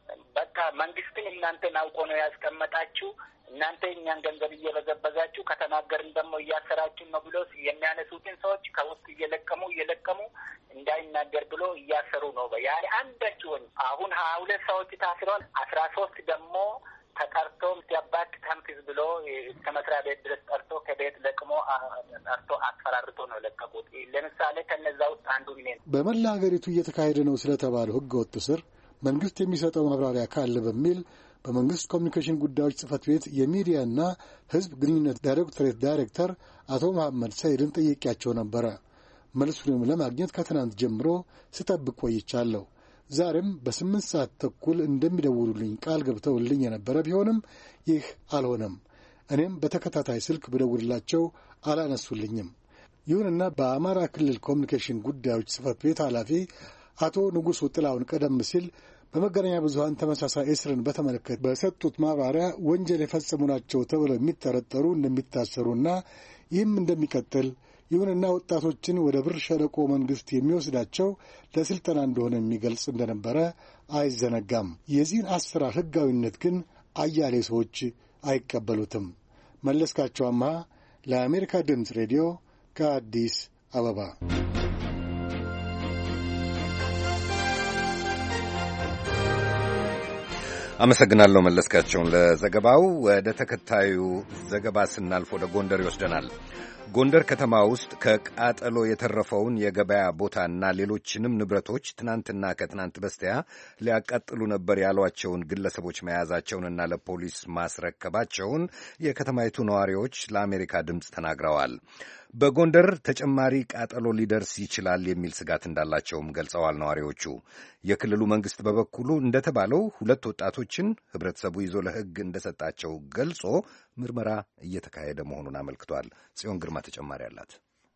በቃ መንግስትን እናንተን አውቆ ነው ያስቀመጣችሁ። እናንተ እኛን ገንዘብ እየበዘበዛችሁ ከተናገርን ደግሞ እያሰራችሁን ነው ብሎ የሚያነሱትን ሰዎች ከውስጥ እየለቀሙ እንዳይናገር ብሎ እያሰሩ ነው። ያለ አንዳች አሁን 22 ሰዎች ታስረዋል። 13 ደግሞ ተጠርቶ ሲያባክ ታምክስ ብሎ እስከ መስሪያ ቤት ድረስ ጠርቶ ከቤት ለቅሞ ጠርቶ አስፈራርቶ ነው ለቀቁት። ለምሳሌ ከነዛ ውስጥ አንዱ እኔ ነው። በመላ ሀገሪቱ እየተካሄደ ነው ስለተባለው ህገወጥ እስር መንግስት የሚሰጠው ማብራሪያ ካለ በሚል በመንግስት ኮሚኒኬሽን ጉዳዮች ጽህፈት ቤት የሚዲያና ህዝብ ግንኙነት ዳይሬክቶሬት ዳይሬክተር አቶ መሐመድ ሰይድን ጠየቂያቸው ነበረ። መልሱንም ለማግኘት ከትናንት ጀምሮ ስጠብቅ ቆይቻለሁ። ዛሬም በ8 ሰዓት ተኩል እንደሚደውሉልኝ ቃል ገብተውልኝ የነበረ ቢሆንም ይህ አልሆነም። እኔም በተከታታይ ስልክ ብደውልላቸው አላነሱልኝም። ይሁንና በአማራ ክልል ኮሚኒኬሽን ጉዳዮች ጽህፈት ቤት ኃላፊ አቶ ንጉሱ ጥላውን ቀደም ሲል በመገናኛ ብዙኃን ተመሳሳይ እስርን በተመለከተ በሰጡት ማብራሪያ ወንጀል የፈጸሙ ናቸው ተብለው የሚጠረጠሩ እንደሚታሰሩና ይህም እንደሚቀጥል፣ ይሁንና ወጣቶችን ወደ ብር ሸለቆ መንግስት የሚወስዳቸው ለስልጠና እንደሆነ የሚገልጽ እንደነበረ አይዘነጋም። የዚህን አሰራር ህጋዊነት ግን አያሌ ሰዎች አይቀበሉትም። መለስካቸው አምሃ ለአሜሪካ ድምፅ ሬዲዮ ከአዲስ አበባ። አመሰግናለሁ መለስካቸውን ለዘገባው። ወደ ተከታዩ ዘገባ ስናልፍ ወደ ጎንደር ይወስደናል። ጎንደር ከተማ ውስጥ ከቃጠሎ የተረፈውን የገበያ ቦታና ሌሎችንም ንብረቶች ትናንትና ከትናንት በስቲያ ሊያቃጥሉ ነበር ያሏቸውን ግለሰቦች መያዛቸውንና ለፖሊስ ማስረከባቸውን የከተማይቱ ነዋሪዎች ለአሜሪካ ድምፅ ተናግረዋል። በጎንደር ተጨማሪ ቃጠሎ ሊደርስ ይችላል የሚል ስጋት እንዳላቸውም ገልጸዋል ነዋሪዎቹ። የክልሉ መንግሥት በበኩሉ እንደተባለው 2 ወጣቶችን ህብረተሰቡ ይዞ ለሕግ እንደሰጣቸው ገልጾ ምርመራ እየተካሄደ መሆኑን አመልክቷል። ጽዮን ግርማ ተጨማሪ አላት።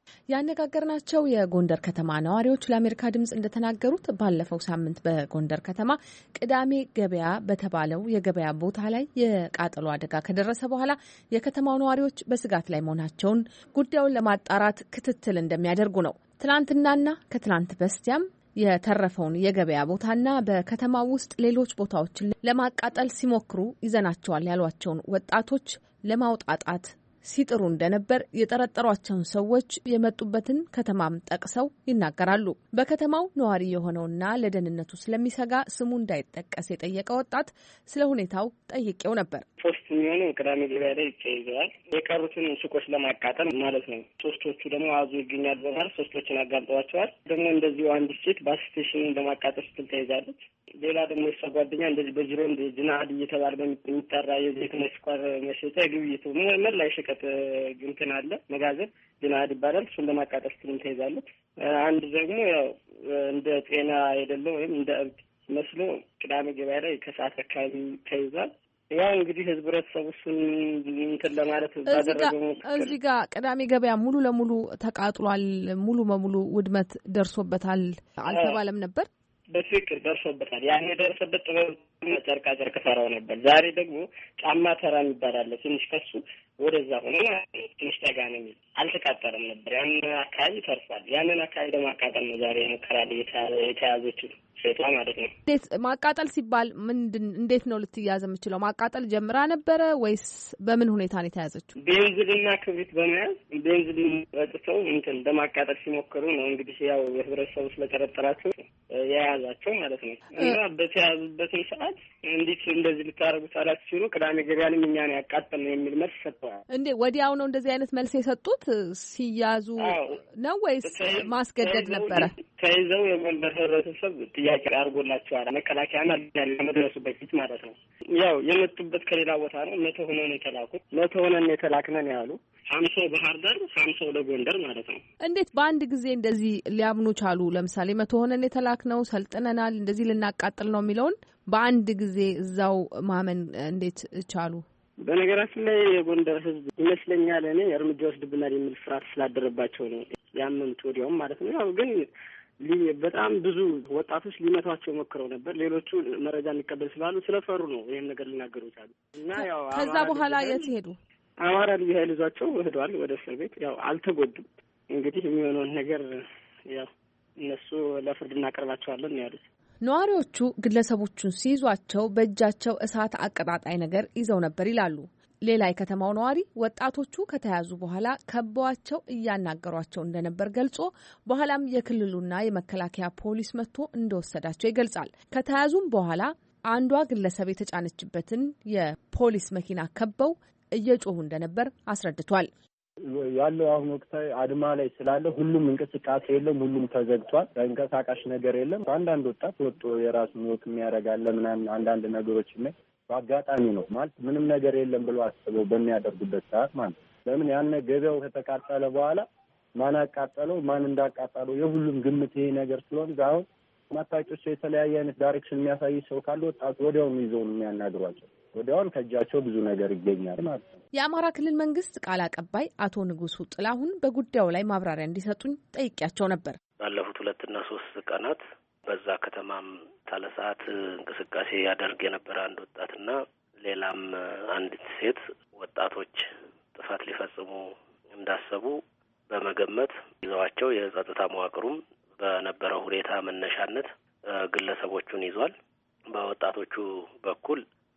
ያነጋገርናቸው የጎንደር ከተማ ነዋሪዎች ለአሜሪካ ድምጽ እንደተናገሩት ባለፈው ሳምንት በጎንደር ከተማ ቅዳሜ ገበያ በተባለው የገበያ ቦታ ላይ የቃጠሎ አደጋ ከደረሰ በኋላ የከተማው ነዋሪዎች በስጋት ላይ መሆናቸውን ጉዳዩን ለማጣራት ክትትል እንደሚያደርጉ ነው። ትናንትናና ከትናንት በስቲያም የተረፈውን የገበያ ቦታና በከተማው ውስጥ ሌሎች ቦታዎችን ለማቃጠል ሲሞክሩ ይዘናቸዋል ያሏቸውን ወጣቶች ለማውጣጣት ሲጥሩ እንደነበር የጠረጠሯቸውን ሰዎች የመጡበትን ከተማም ጠቅሰው ይናገራሉ። በከተማው ነዋሪ የሆነውና ለደህንነቱ ስለሚሰጋ ስሙ እንዳይጠቀስ የጠየቀ ወጣት ስለ ሁኔታው ጠይቄው ነበር። 3 የሚሆኑ ቅዳሜ ገበያ ላይ ተይዘዋል። የቀሩትን ሱቆች ለማቃጠል ማለት ነው። 3ቶቹ ደግሞ አዙ ይገኛል በማለት 3ቶችን አጋልጠዋቸዋል። ደግሞ እንደዚሁ አንዲት ሴት ባስ ስቴሽን ለማቃጠል ስትል ተይዛለች። ሌላ ደግሞ የሷ ጓደኛ እንደዚህ በጅሮንድ ጅናድ እየተባለ የሚጠራ የዘይትና ስኳር መሸጫ ግብይቱ መላ የሸቀጥ እንትን አለ መጋዘን ጅናድ ይባላል። እሱን ለማቃጠል ስትል ተይዛለች። አንድ ደግሞ ያው እንደ ጤና አይደለም ወይም እንደ እብድ መስሎ ቅዳሜ ገበያ ላይ ከሰዓት አካባቢ ተይዟል። ያው እንግዲህ ህብረተሰቡ እሱን እንትን ለማለት ባደረገው እዚህ ጋር ቅዳሜ ገበያ ሙሉ ለሙሉ ተቃጥሏል፣ ሙሉ በሙሉ ውድመት ደርሶበታል አልተባለም ነበር? በትክክል ደርሶበታል። ያን የደረሰበት ጥበብ ጨርቃ ጨርቅ ሰራው ነበር። ዛሬ ደግሞ ጫማ ተራ የሚባል አለ። ትንሽ ከሱ ወደዛ ሆነ ትንሽ ጠጋ ነው የሚል አልተቃጠለም ነበር። ያን አካባቢ ተርፏል። ያንን አካባቢ ለማቃጠል ነው ዛሬ ሙከራ የተያዘችው ሴቷ ማለት ነው። እንዴት ማቃጠል ሲባል እንዴት ነው ልትያዝ የምችለው? ማቃጠል ጀምራ ነበረ ወይስ በምን ሁኔታ ነው የተያዘችው? ቤንዚልና ክብሪት በመያዝ ቤንዚልን ረጭተው እንትን ለማቃጠል ሲሞክሩ ነው እንግዲህ ያው የህብረተሰቡ ስለጠረጠራቸው የያዛቸው ማለት ነው። እና በተያዙበትን ሰዓት እንዴት እንደዚህ ልታረጉ ቻላችሁ ሲሉ ቅዳሜ ገበያንም እኛ ነው ያቃጠልነው የሚል መልስ ሰጥተዋል። እንዴ ወዲያው ነው እንደዚህ አይነት መልስ የሰጡት? ሲያዙ ነው ወይስ ማስገደድ ነበረ? ተይዘው የጎንደር ህብረተሰብ ጥያቄ አድርጎላቸዋል። መከላከያና ለመድረሱ በፊት ማለት ነው። ያው የመጡበት ከሌላ ቦታ ነው። 100 ሆነን የተላኩት 100 ሆነን የተላክነን ያሉ 50 ባህር ዳር 50 ለጎንደር ማለት ነው። እንዴት በአንድ ጊዜ እንደዚህ ሊያምኑ ቻሉ? ለምሳሌ 100 ሆነን የተላክነው ሰልጥነናል፣ እንደዚህ ልናቃጥል ነው የሚለውን በአንድ ጊዜ እዛው ማመን እንዴት ቻሉ? በነገራችን ላይ የጎንደር ህዝብ ይመስለኛል እኔ እርምጃ ወስድብናል የሚል ፍርሃት ስላደረባቸው ነው ያመኑት ወዲያውም ማለት ነው። ያው ግን በጣም ብዙ ወጣቶች ሊመቷቸው ሞክረው ነበር። ሌሎቹ መረጃ እንቀበል ስላሉ ስለፈሩ ነው ይህን ነገር ሊናገሩ ቻሉ። እና ያው ከዛ በኋላ የት ሄዱ? አማራ ልዩ ኃይል ይዟቸው ሄደዋል ወደ እስር ቤት። ያው አልተጎዱም። እንግዲህ የሚሆነውን ነገር ያው እነሱ ለፍርድ እናቀርባቸዋለን ያሉት ነዋሪዎቹ። ግለሰቦቹን ሲይዟቸው በእጃቸው እሳት አቀጣጣይ ነገር ይዘው ነበር ይላሉ። ሌላ የከተማው ነዋሪ ወጣቶቹ ከተያዙ በኋላ ከበዋቸው እያናገሯቸው እንደነበር ገልጾ በኋላም የክልሉና የመከላከያ ፖሊስ መጥቶ እንደወሰዳቸው ይገልጻል። ከተያዙም በኋላ አንዷ ግለሰብ የተጫነችበትን የፖሊስ መኪና ከበው እየጮሁ እንደነበር አስረድቷል። ያለው አሁን ወቅታዊ አድማ ላይ ስላለ ሁሉም እንቅስቃሴ የለም፣ ሁሉም ተዘግቷል። ተንቀሳቃሽ ነገር የለም። አንዳንድ ወጣት ወጥቶ የራሱን ወጥ የሚያደርጋለ ምናምን አንዳንድ ነገሮች ላይ በአጋጣሚ ነው ማለት ምንም ነገር የለም ብሎ አስበው በሚያደርጉበት ሰዓት ማለት ለምን ያን ገበያው ከተቃጠለ በኋላ ማን አቃጠለው ማን እንዳቃጠለው የሁሉም ግምት ይሄ ነገር ስለሆነ አሁን ማታቂዎች የተለያየ አይነት ዳይሬክሽን የሚያሳይ ሰው ካለ ወጣቱ ወዲያውኑ ይዘው ነው የሚያናግሯቸው። ወዲያውኑ ከእጃቸው ብዙ ነገር ይገኛል ማለት ነው። የአማራ ክልል መንግስት ቃል አቀባይ አቶ ንጉሱ ጥላሁን በጉዳዩ ላይ ማብራሪያ እንዲሰጡኝ ጠይቄያቸው ነበር። ባለፉት 2 እና 3 ቀናት በዛ ከተማም ታለ ሰዓት እንቅስቃሴ ያደርግ የነበረ አንድ ወጣትና ሌላም አንዲት ሴት ወጣቶች ጥፋት ሊፈጽሙ እንዳሰቡ በመገመት ይዘዋቸው የጸጥታ መዋቅሩም በነበረው ሁኔታ መነሻነት ግለሰቦቹን ይዟል። በወጣቶቹ በኩል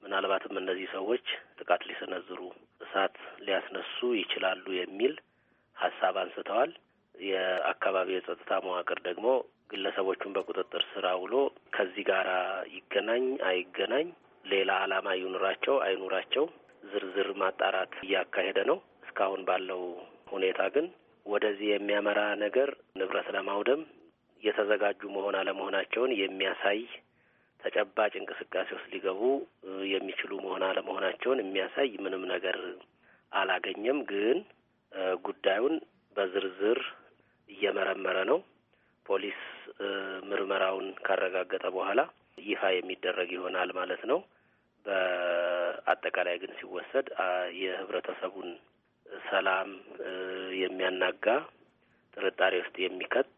ምናልባትም እነዚህ ሰዎች ጥቃት ሊሰነዝሩ እሳት ሊያስነሱ ይችላሉ የሚል ሀሳብ አንስተዋል። የአካባቢ የጸጥታ መዋቅር ደግሞ ግለሰቦቹን በቁጥጥር ስር አውሎ ከዚህ ጋር ይገናኝ አይገናኝ፣ ሌላ ዓላማ ይኑራቸው አይኑራቸው ዝርዝር ማጣራት እያካሄደ ነው። እስካሁን ባለው ሁኔታ ግን ወደዚህ የሚያመራ ነገር ንብረት ለማውደም የተዘጋጁ መሆን አለመሆናቸውን የሚያሳይ ተጨባጭ እንቅስቃሴ ውስጥ ሊገቡ የሚችሉ መሆን አለመሆናቸውን የሚያሳይ ምንም ነገር አላገኘም። ግን ጉዳዩን በዝርዝር እየመረመረ ነው። ፖሊስ ምርመራውን ካረጋገጠ በኋላ ይፋ የሚደረግ ይሆናል ማለት ነው። በአጠቃላይ ግን ሲወሰድ የህብረተሰቡን ሰላም የሚያናጋ ጥርጣሬ ውስጥ የሚከት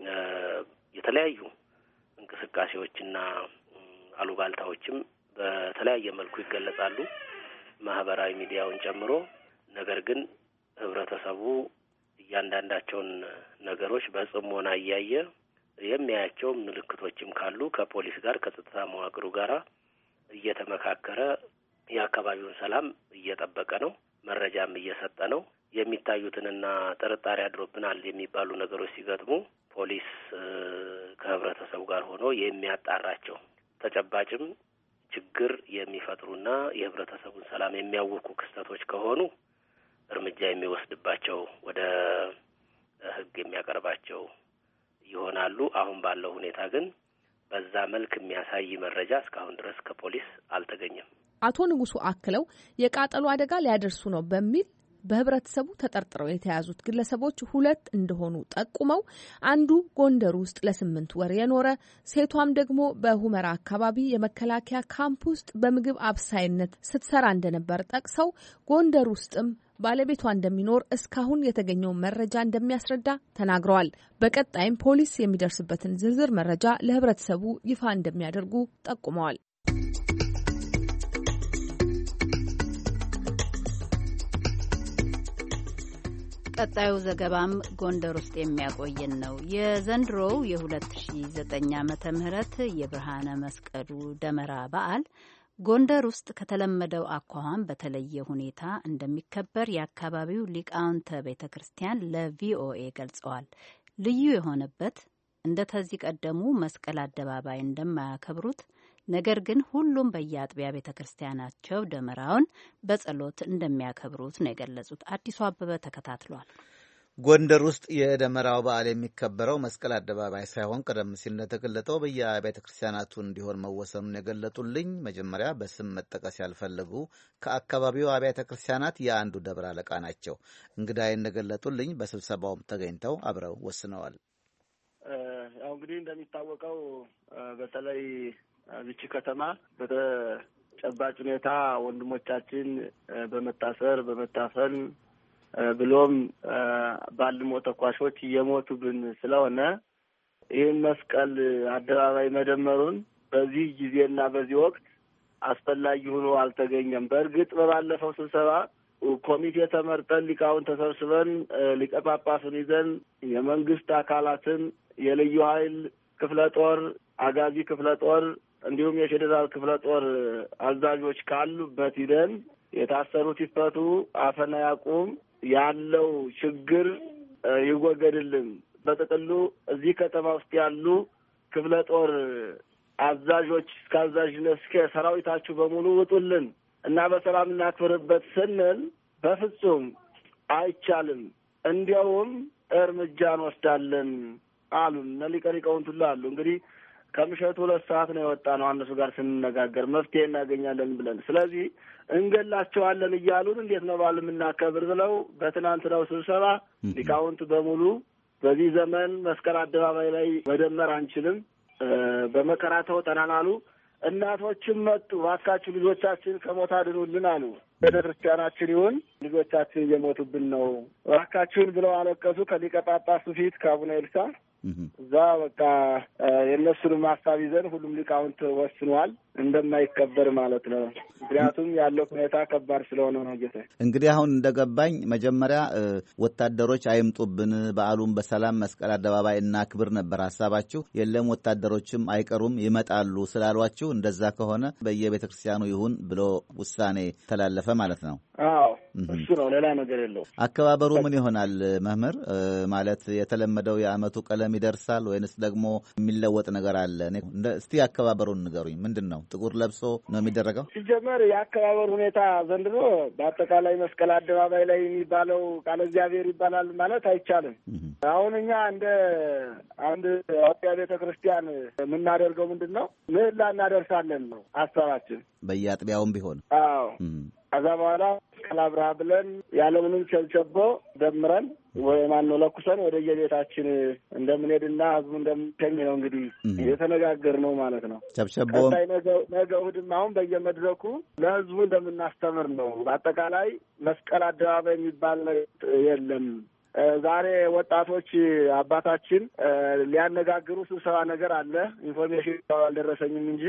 የተለያዩ እንቅስቃሴዎችና አሉባልታዎችም በተለያየ መልኩ ይገለጻሉ፣ ማህበራዊ ሚዲያውን ጨምሮ። ነገር ግን ህብረተሰቡ እያንዳንዳቸውን ነገሮች በጽሞና እያየ የሚያያቸው ምልክቶችም ካሉ ከፖሊስ ጋር ከጸጥታ መዋቅሩ ጋር እየተመካከረ የአካባቢውን ሰላም እየጠበቀ ነው፣ መረጃም እየሰጠ ነው። የሚታዩትንና ጥርጣሬ አድሮብናል የሚባሉ ነገሮች ሲገጥሙ ፖሊስ ከህብረተሰቡ ጋር ሆኖ የሚያጣራቸው ተጨባጭም ችግር የሚፈጥሩና የህብረተሰቡን ሰላም የሚያውኩ ክስተቶች ከሆኑ እርምጃ የሚወስድባቸው ወደ ህግ የሚያቀርባቸው ይሆናሉ። አሁን ባለው ሁኔታ ግን በዛ መልክ የሚያሳይ መረጃ እስካሁን ድረስ ከፖሊስ አልተገኘም። አቶ ንጉሱ አክለው የቃጠሎ አደጋ ሊያደርሱ ነው በሚል በህብረተሰቡ ተጠርጥረው የተያዙት ግለሰቦች 2 እንደሆኑ ጠቁመው አንዱ ጎንደር ውስጥ ለ8 ወር የኖረ ሴቷም ደግሞ በሁመራ አካባቢ የመከላከያ ካምፕ ውስጥ በምግብ አብሳይነት ስትሰራ እንደነበር ጠቅሰው ጎንደር ውስጥም ባለቤቷ እንደሚኖር እስካሁን የተገኘው መረጃ እንደሚያስረዳ ተናግረዋል። በቀጣይም ፖሊስ የሚደርስበትን ዝርዝር መረጃ ለህብረተሰቡ ይፋ እንደሚያደርጉ ጠቁመዋል። ቀጣዩ ዘገባም ጎንደር ውስጥ የሚያቆየን ነው። የዘንድሮው የ2009 ዓመተ ምህረት የብርሃነ መስቀሉ ደመራ በዓል ጎንደር ውስጥ ከተለመደው አኳኋን በተለየ ሁኔታ እንደሚከበር የአካባቢው ሊቃውንተ ቤተ ክርስቲያን ለቪኦኤ ገልጸዋል። ልዩ የሆነበት እንደ ተዚህ ቀደሙ መስቀል አደባባይ እንደማያከብሩት፣ ነገር ግን ሁሉም በየአጥቢያ ቤተ ክርስቲያናቸው ደመራውን በጸሎት እንደሚያከብሩት ነው የገለጹት። አዲሱ አበበ ተከታትሏል። ጎንደር ውስጥ የደመራው በዓል የሚከበረው መስቀል አደባባይ ሳይሆን ቀደም ሲል እንደተገለጠው በየአብያተ ክርስቲያናቱ እንዲሆን መወሰኑን የገለጡልኝ መጀመሪያ በስም መጠቀስ ያልፈለጉ ከአካባቢው አብያተ ክርስቲያናት የአንዱ ደብረ አለቃ ናቸው። እንግዳይ እንደገለጡልኝ በስብሰባውም ተገኝተው አብረው ወስነዋል። ያው እንግዲህ እንደሚታወቀው በተለይ ዚች ከተማ በተጨባጭ ሁኔታ ወንድሞቻችን በመታሰር በመታፈን ብሎም ባልሞ ተኳሾች እየሞቱብን ስለሆነ ይህን መስቀል አደባባይ መደመሩን በዚህ ጊዜና በዚህ ወቅት አስፈላጊ ሆኖ አልተገኘም። በእርግጥ በባለፈው ስብሰባ ኮሚቴ ተመርጠን ሊቃውን ተሰብስበን ሊቀ ጳጳሱን ይዘን የመንግስት አካላትን የልዩ ኃይል ክፍለ ጦር፣ አጋዚ ክፍለ ጦር እንዲሁም የፌዴራል ክፍለ ጦር አዛዦች ካሉበት ሂደን የታሰሩት ይፈቱ፣ አፈና ያቁም፣ ያለው ችግር ይወገድልን። በጥቅሉ እዚህ ከተማ ውስጥ ያሉ ክፍለ ጦር አዛዦች እስከ አዛዥነት እስከ ሰራዊታችሁ በሙሉ ውጡልን እና በሰላም እናክብርበት ስንል በፍጹም አይቻልም፣ እንዲያውም እርምጃ እንወስዳለን አሉን። ሊቀ ሊቃውንት ሁሉ አሉ። እንግዲህ ከምሽቱ 2 ሰዓት ነው የወጣ ነው እነሱ ጋር ስንነጋገር መፍትሄ እናገኛለን ብለን። ስለዚህ እንገላቸዋለን እያሉን እንዴት ነው በዓል የምናከብር ብለው በትናንትናው ስብሰባ ሊቃውንት በሙሉ በዚህ ዘመን መስቀል አደባባይ ላይ መደመር አንችልም፣ በመከራ ተውጠናል አሉ። እናቶችም መጡ። እባካችሁ ልጆቻችን ከሞት አድኑልን አሉ። ቤተክርስቲያናችን ይሁን ልጆቻችን እየሞቱብን ነው እባካችሁን ብለው አለቀሱ። ከሊቀ ጳጳሱ ፊት ከአቡነ ኤልሳ እዛ በቃ የእነሱንም ሀሳብ ይዘን ሁሉም ሊቃውንት ወስኗል እንደማይከበር ማለት ነው። ምክንያቱም ያለው ሁኔታ ከባድ ስለሆነ ነው። ጌታ እንግዲህ አሁን እንደገባኝ መጀመሪያ ወታደሮች አይምጡብን፣ በዓሉን በሰላም መስቀል አደባባይ እናክብር ነበር ሀሳባችሁ። የለም ወታደሮችም አይቀሩም ይመጣሉ ስላሏችሁ እንደዛ ከሆነ በየቤተ ክርስቲያኑ ይሁን ብሎ ውሳኔ ተላለፈ ማለት ነው። አዎ እሱ ነው፣ ሌላ ነገር የለው። አከባበሩ ምን ይሆናል መምህር? ማለት የተለመደው የዓመቱ ቀለም ይደርሳል ወይንስ ደግሞ የሚለወጥ ነገር አለ? እስቲ አከባበሩን ንገሩኝ። ምንድን ነው ጥቁር ለብሶ ነው የሚደረገው? ሲጀመር የአከባበር ሁኔታ ዘንድሮ በአጠቃላይ መስቀል አደባባይ ላይ የሚባለው ቃለ እግዚአብሔር ይባላል ማለት አይቻልም። አሁን እኛ እንደ አንድ ኢትዮጵያ ቤተ ክርስቲያን የምናደርገው ምንድን ነው? ምህላ እናደርሳለን ነው ሀሳባችን፣ በየአጥቢያውም ቢሆን። አዎ ከዛ በኋላ መስቀል አብርሃ ብለን ያለምንም ቸብቸቦ ደምረን ወይ ማነው ለኩሰን ወደ የቤታችን እንደምንሄድና ህዝቡ እንደምንተኝ ነው እንግዲህ የተነጋገር ነው ማለት ነው። ቸብቸቦ ነገ እሑድም አሁን በየመድረኩ ለህዝቡ እንደምናስተምር ነው። በአጠቃላይ መስቀል አደባባይ የሚባል የለም። ዛሬ ወጣቶች አባታችን ሊያነጋግሩ ስብሰባ ነገር አለ። ኢንፎርሜሽን አልደረሰኝም እንጂ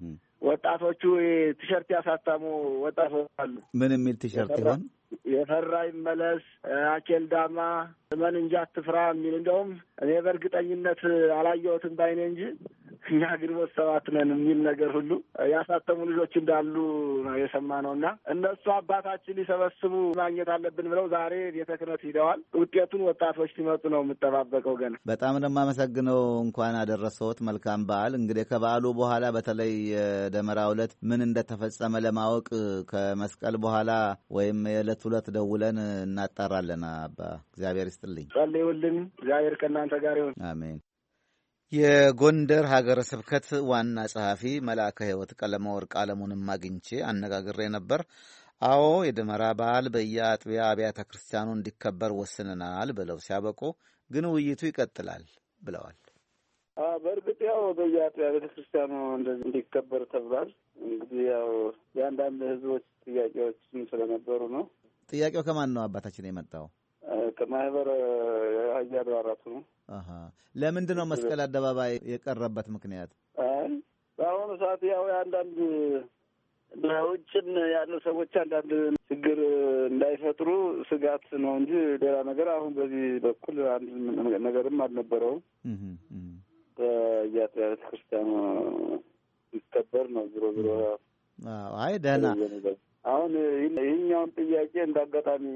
ወጣቶቹ ቲሸርት ያሳተሙ ወጣቶች አሉ። ምን የሚል ቲሸርት ይሆን? የፈራ ይመለስ፣ አኬልዳማ፣ እመን እንጂ አትፍራ የሚል እንደውም እኔ በእርግጠኝነት አላየሁትም ባይኔ እንጂ እኛ ግንቦት ሰባት ነን የሚል ነገር ሁሉ ያሳተሙ ልጆች እንዳሉ ነው የሰማነው። እና እነሱ አባታችን ሊሰበስቡ ማግኘት አለብን ብለው ዛሬ ቤተ ክህነት ሂደዋል። ውጤቱን ወጣቶች ሲመጡ ነው የምጠባበቀው። ገና በጣም ነው የማመሰግነው። እንኳን አደረሰዎት። መልካም በዓል። እንግዲህ ከበዓሉ በኋላ በተለይ የደመራ ዕለት ምን እንደተፈጸመ ለማወቅ ከመስቀል በኋላ ወይም የዕለት ሁለት ደውለን እናጣራለን። አባ እግዚአብሔር ይስጥልኝ። ጸልዩልን። እግዚአብሔር ከእናንተ ጋር ይሁን። አሜን። የጎንደር ሀገረ ስብከት ዋና ጸሐፊ መልአከ ሕይወት ቀለመወርቅ አለሙንም አግኝቼ አነጋግሬ ነበር። አዎ የደመራ በዓል በየአጥቢያ አብያተ ክርስቲያኑ እንዲከበር ወስነናል ብለው ሲያበቁ ግን ውይይቱ ይቀጥላል ብለዋል። በእርግጥ ያው በየአጥቢያ ቤተ ክርስቲያኑ እንደዚህ እንዲከበር ተብሏል። እንግዲህ ያው የአንዳንድ ህዝቦች ጥያቄዎችም ስለነበሩ ነው። ጥያቄው ከማን ነው አባታችን የመጣው? ከማህበር አያሌ አራቱ ነው። ለምንድን ነው መስቀል አደባባይ የቀረበት ምክንያት? በአሁኑ ሰዓት ያው የአንዳንድ በውጭም ያሉ ሰዎች አንዳንድ ችግር እንዳይፈጥሩ ስጋት ነው እንጂ ሌላ ነገር አሁን በዚህ በኩል አንድ ነገርም አልነበረውም። በየአጥቢያ ቤተ ክርስቲያኑ ይከበር ነው። ዞሮ ዞሮ አይ ደህና አሁን ይህኛውን ጥያቄ እንዳጋጣሚ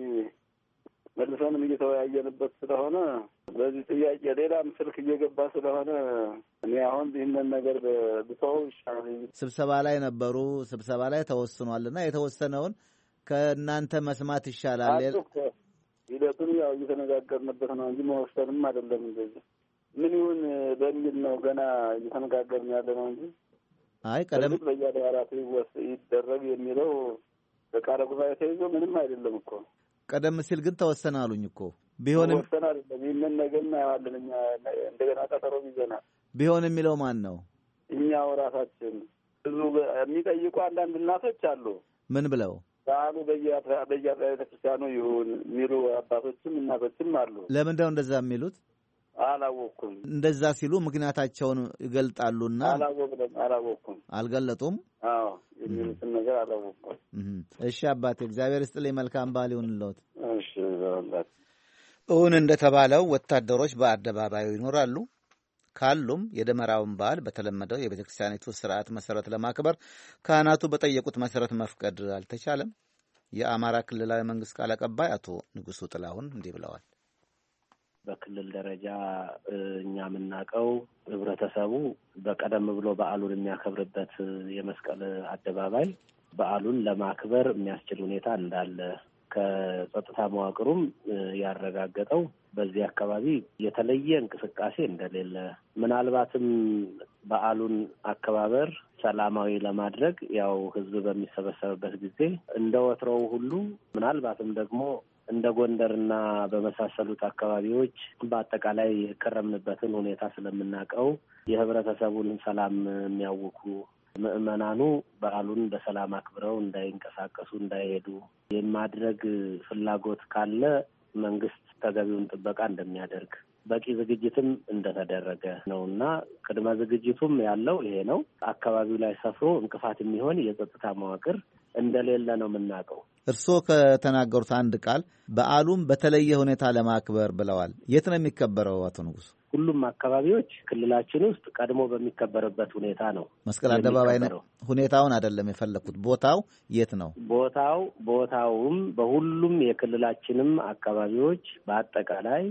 መልሰንም እየተወያየንበት ስለሆነ በዚህ ጥያቄ ሌላም ስልክ እየገባ ስለሆነ እኔ አሁን ይህንን ነገር ብተው ይሻላል። ስብሰባ ላይ ነበሩ። ስብሰባ ላይ ተወስኗልና የተወሰነውን ከእናንተ መስማት ይሻላል። ሂደቱን ያው እየተነጋገርንበት ነው እንጂ መወሰንም አይደለም። እንደዚህ ምን ይሁን በሚል ነው ገና እየተነጋገርን ያለ ነው እንጂ አይ ቀደም በየአድባራቱ ይደረግ የሚለው በቃለ ጉባኤ ተይዞ ምንም አይደለም እኮ። ቀደም ሲል ግን ተወሰነ አሉኝ እኮ። ቢሆንም ተወሰነ አይደለም። ይህንን ነገር እናየዋለን እኛ እንደገና ቀጠሮ ይዘናል። ቢሆን የሚለው ማን ነው? እኛው ራሳችን። ብዙ የሚጠይቁ አንዳንድ እናቶች አሉ። ምን ብለው? በዓሉ በየአጥቢያ ቤተክርስቲያኑ ይሁን የሚሉ አባቶችም እናቶችም አሉ። ለምንድን ነው እንደዛ የሚሉት? አላወቅኩም። እንደዛ ሲሉ ምክንያታቸውን ይገልጣሉና አላወቅኩም። አልገለጡም? አዎ የሚሉትን ነገር አላወቅኩም። እሺ አባቴ እግዚአብሔር ይስጥልኝ። መልካም በዓል ይሁንልዎት። እሺ ዘወንዳት እውን እንደተባለው ወታደሮች በአደባባዩ ይኖራሉ። ካሉም የደመራውን በዓል በተለመደው የቤተ ክርስቲያኒቱ ስርዓት መሰረት ለማክበር ካህናቱ በጠየቁት መሰረት መፍቀድ አልተቻለም። የአማራ ክልላዊ መንግስት ቃል አቀባይ አቶ ንጉሱ ጥላሁን እንዲህ ብለዋል። በክልል ደረጃ እኛ የምናውቀው ህብረተሰቡ በቀደም ብሎ በዓሉን የሚያከብርበት የመስቀል አደባባይ በዓሉን ለማክበር የሚያስችል ሁኔታ እንዳለ ከጸጥታ መዋቅሩም ያረጋገጠው በዚህ አካባቢ የተለየ እንቅስቃሴ እንደሌለ ምናልባትም በዓሉን አከባበር ሰላማዊ ለማድረግ ያው ህዝብ በሚሰበሰብበት ጊዜ እንደ ወትሮው ሁሉ ምናልባትም ደግሞ እንደ ጎንደርና በመሳሰሉት አካባቢዎች በአጠቃላይ የከረምንበትን ሁኔታ ስለምናውቀው የህብረተሰቡን ሰላም የሚያውኩ ምዕመናኑ በዓሉን በሰላም አክብረው እንዳይንቀሳቀሱ እንዳይሄዱ የማድረግ ፍላጎት ካለ መንግስት ተገቢውን ጥበቃ እንደሚያደርግ በቂ ዝግጅትም እንደተደረገ ነውና ቅድመ ዝግጅቱም ያለው ይሄ ነው። አካባቢው ላይ ሰፍሮ እንቅፋት የሚሆን የጸጥታ መዋቅር እንደሌለ ነው የምናውቀው። እርስዎ ከተናገሩት አንድ ቃል በዓሉም በተለየ ሁኔታ ለማክበር ብለዋል። የት ነው የሚከበረው አቶ ንጉሱ? ሁሉም አካባቢዎች ክልላችን ውስጥ ቀድሞ በሚከበርበት ሁኔታ ነው። መስቀል አደባባይ ነው። ሁኔታውን አይደለም የፈለኩት፣ ቦታው የት ነው? ቦታውም በሁሉም የክልላችንም አካባቢዎች በአጠቃላይ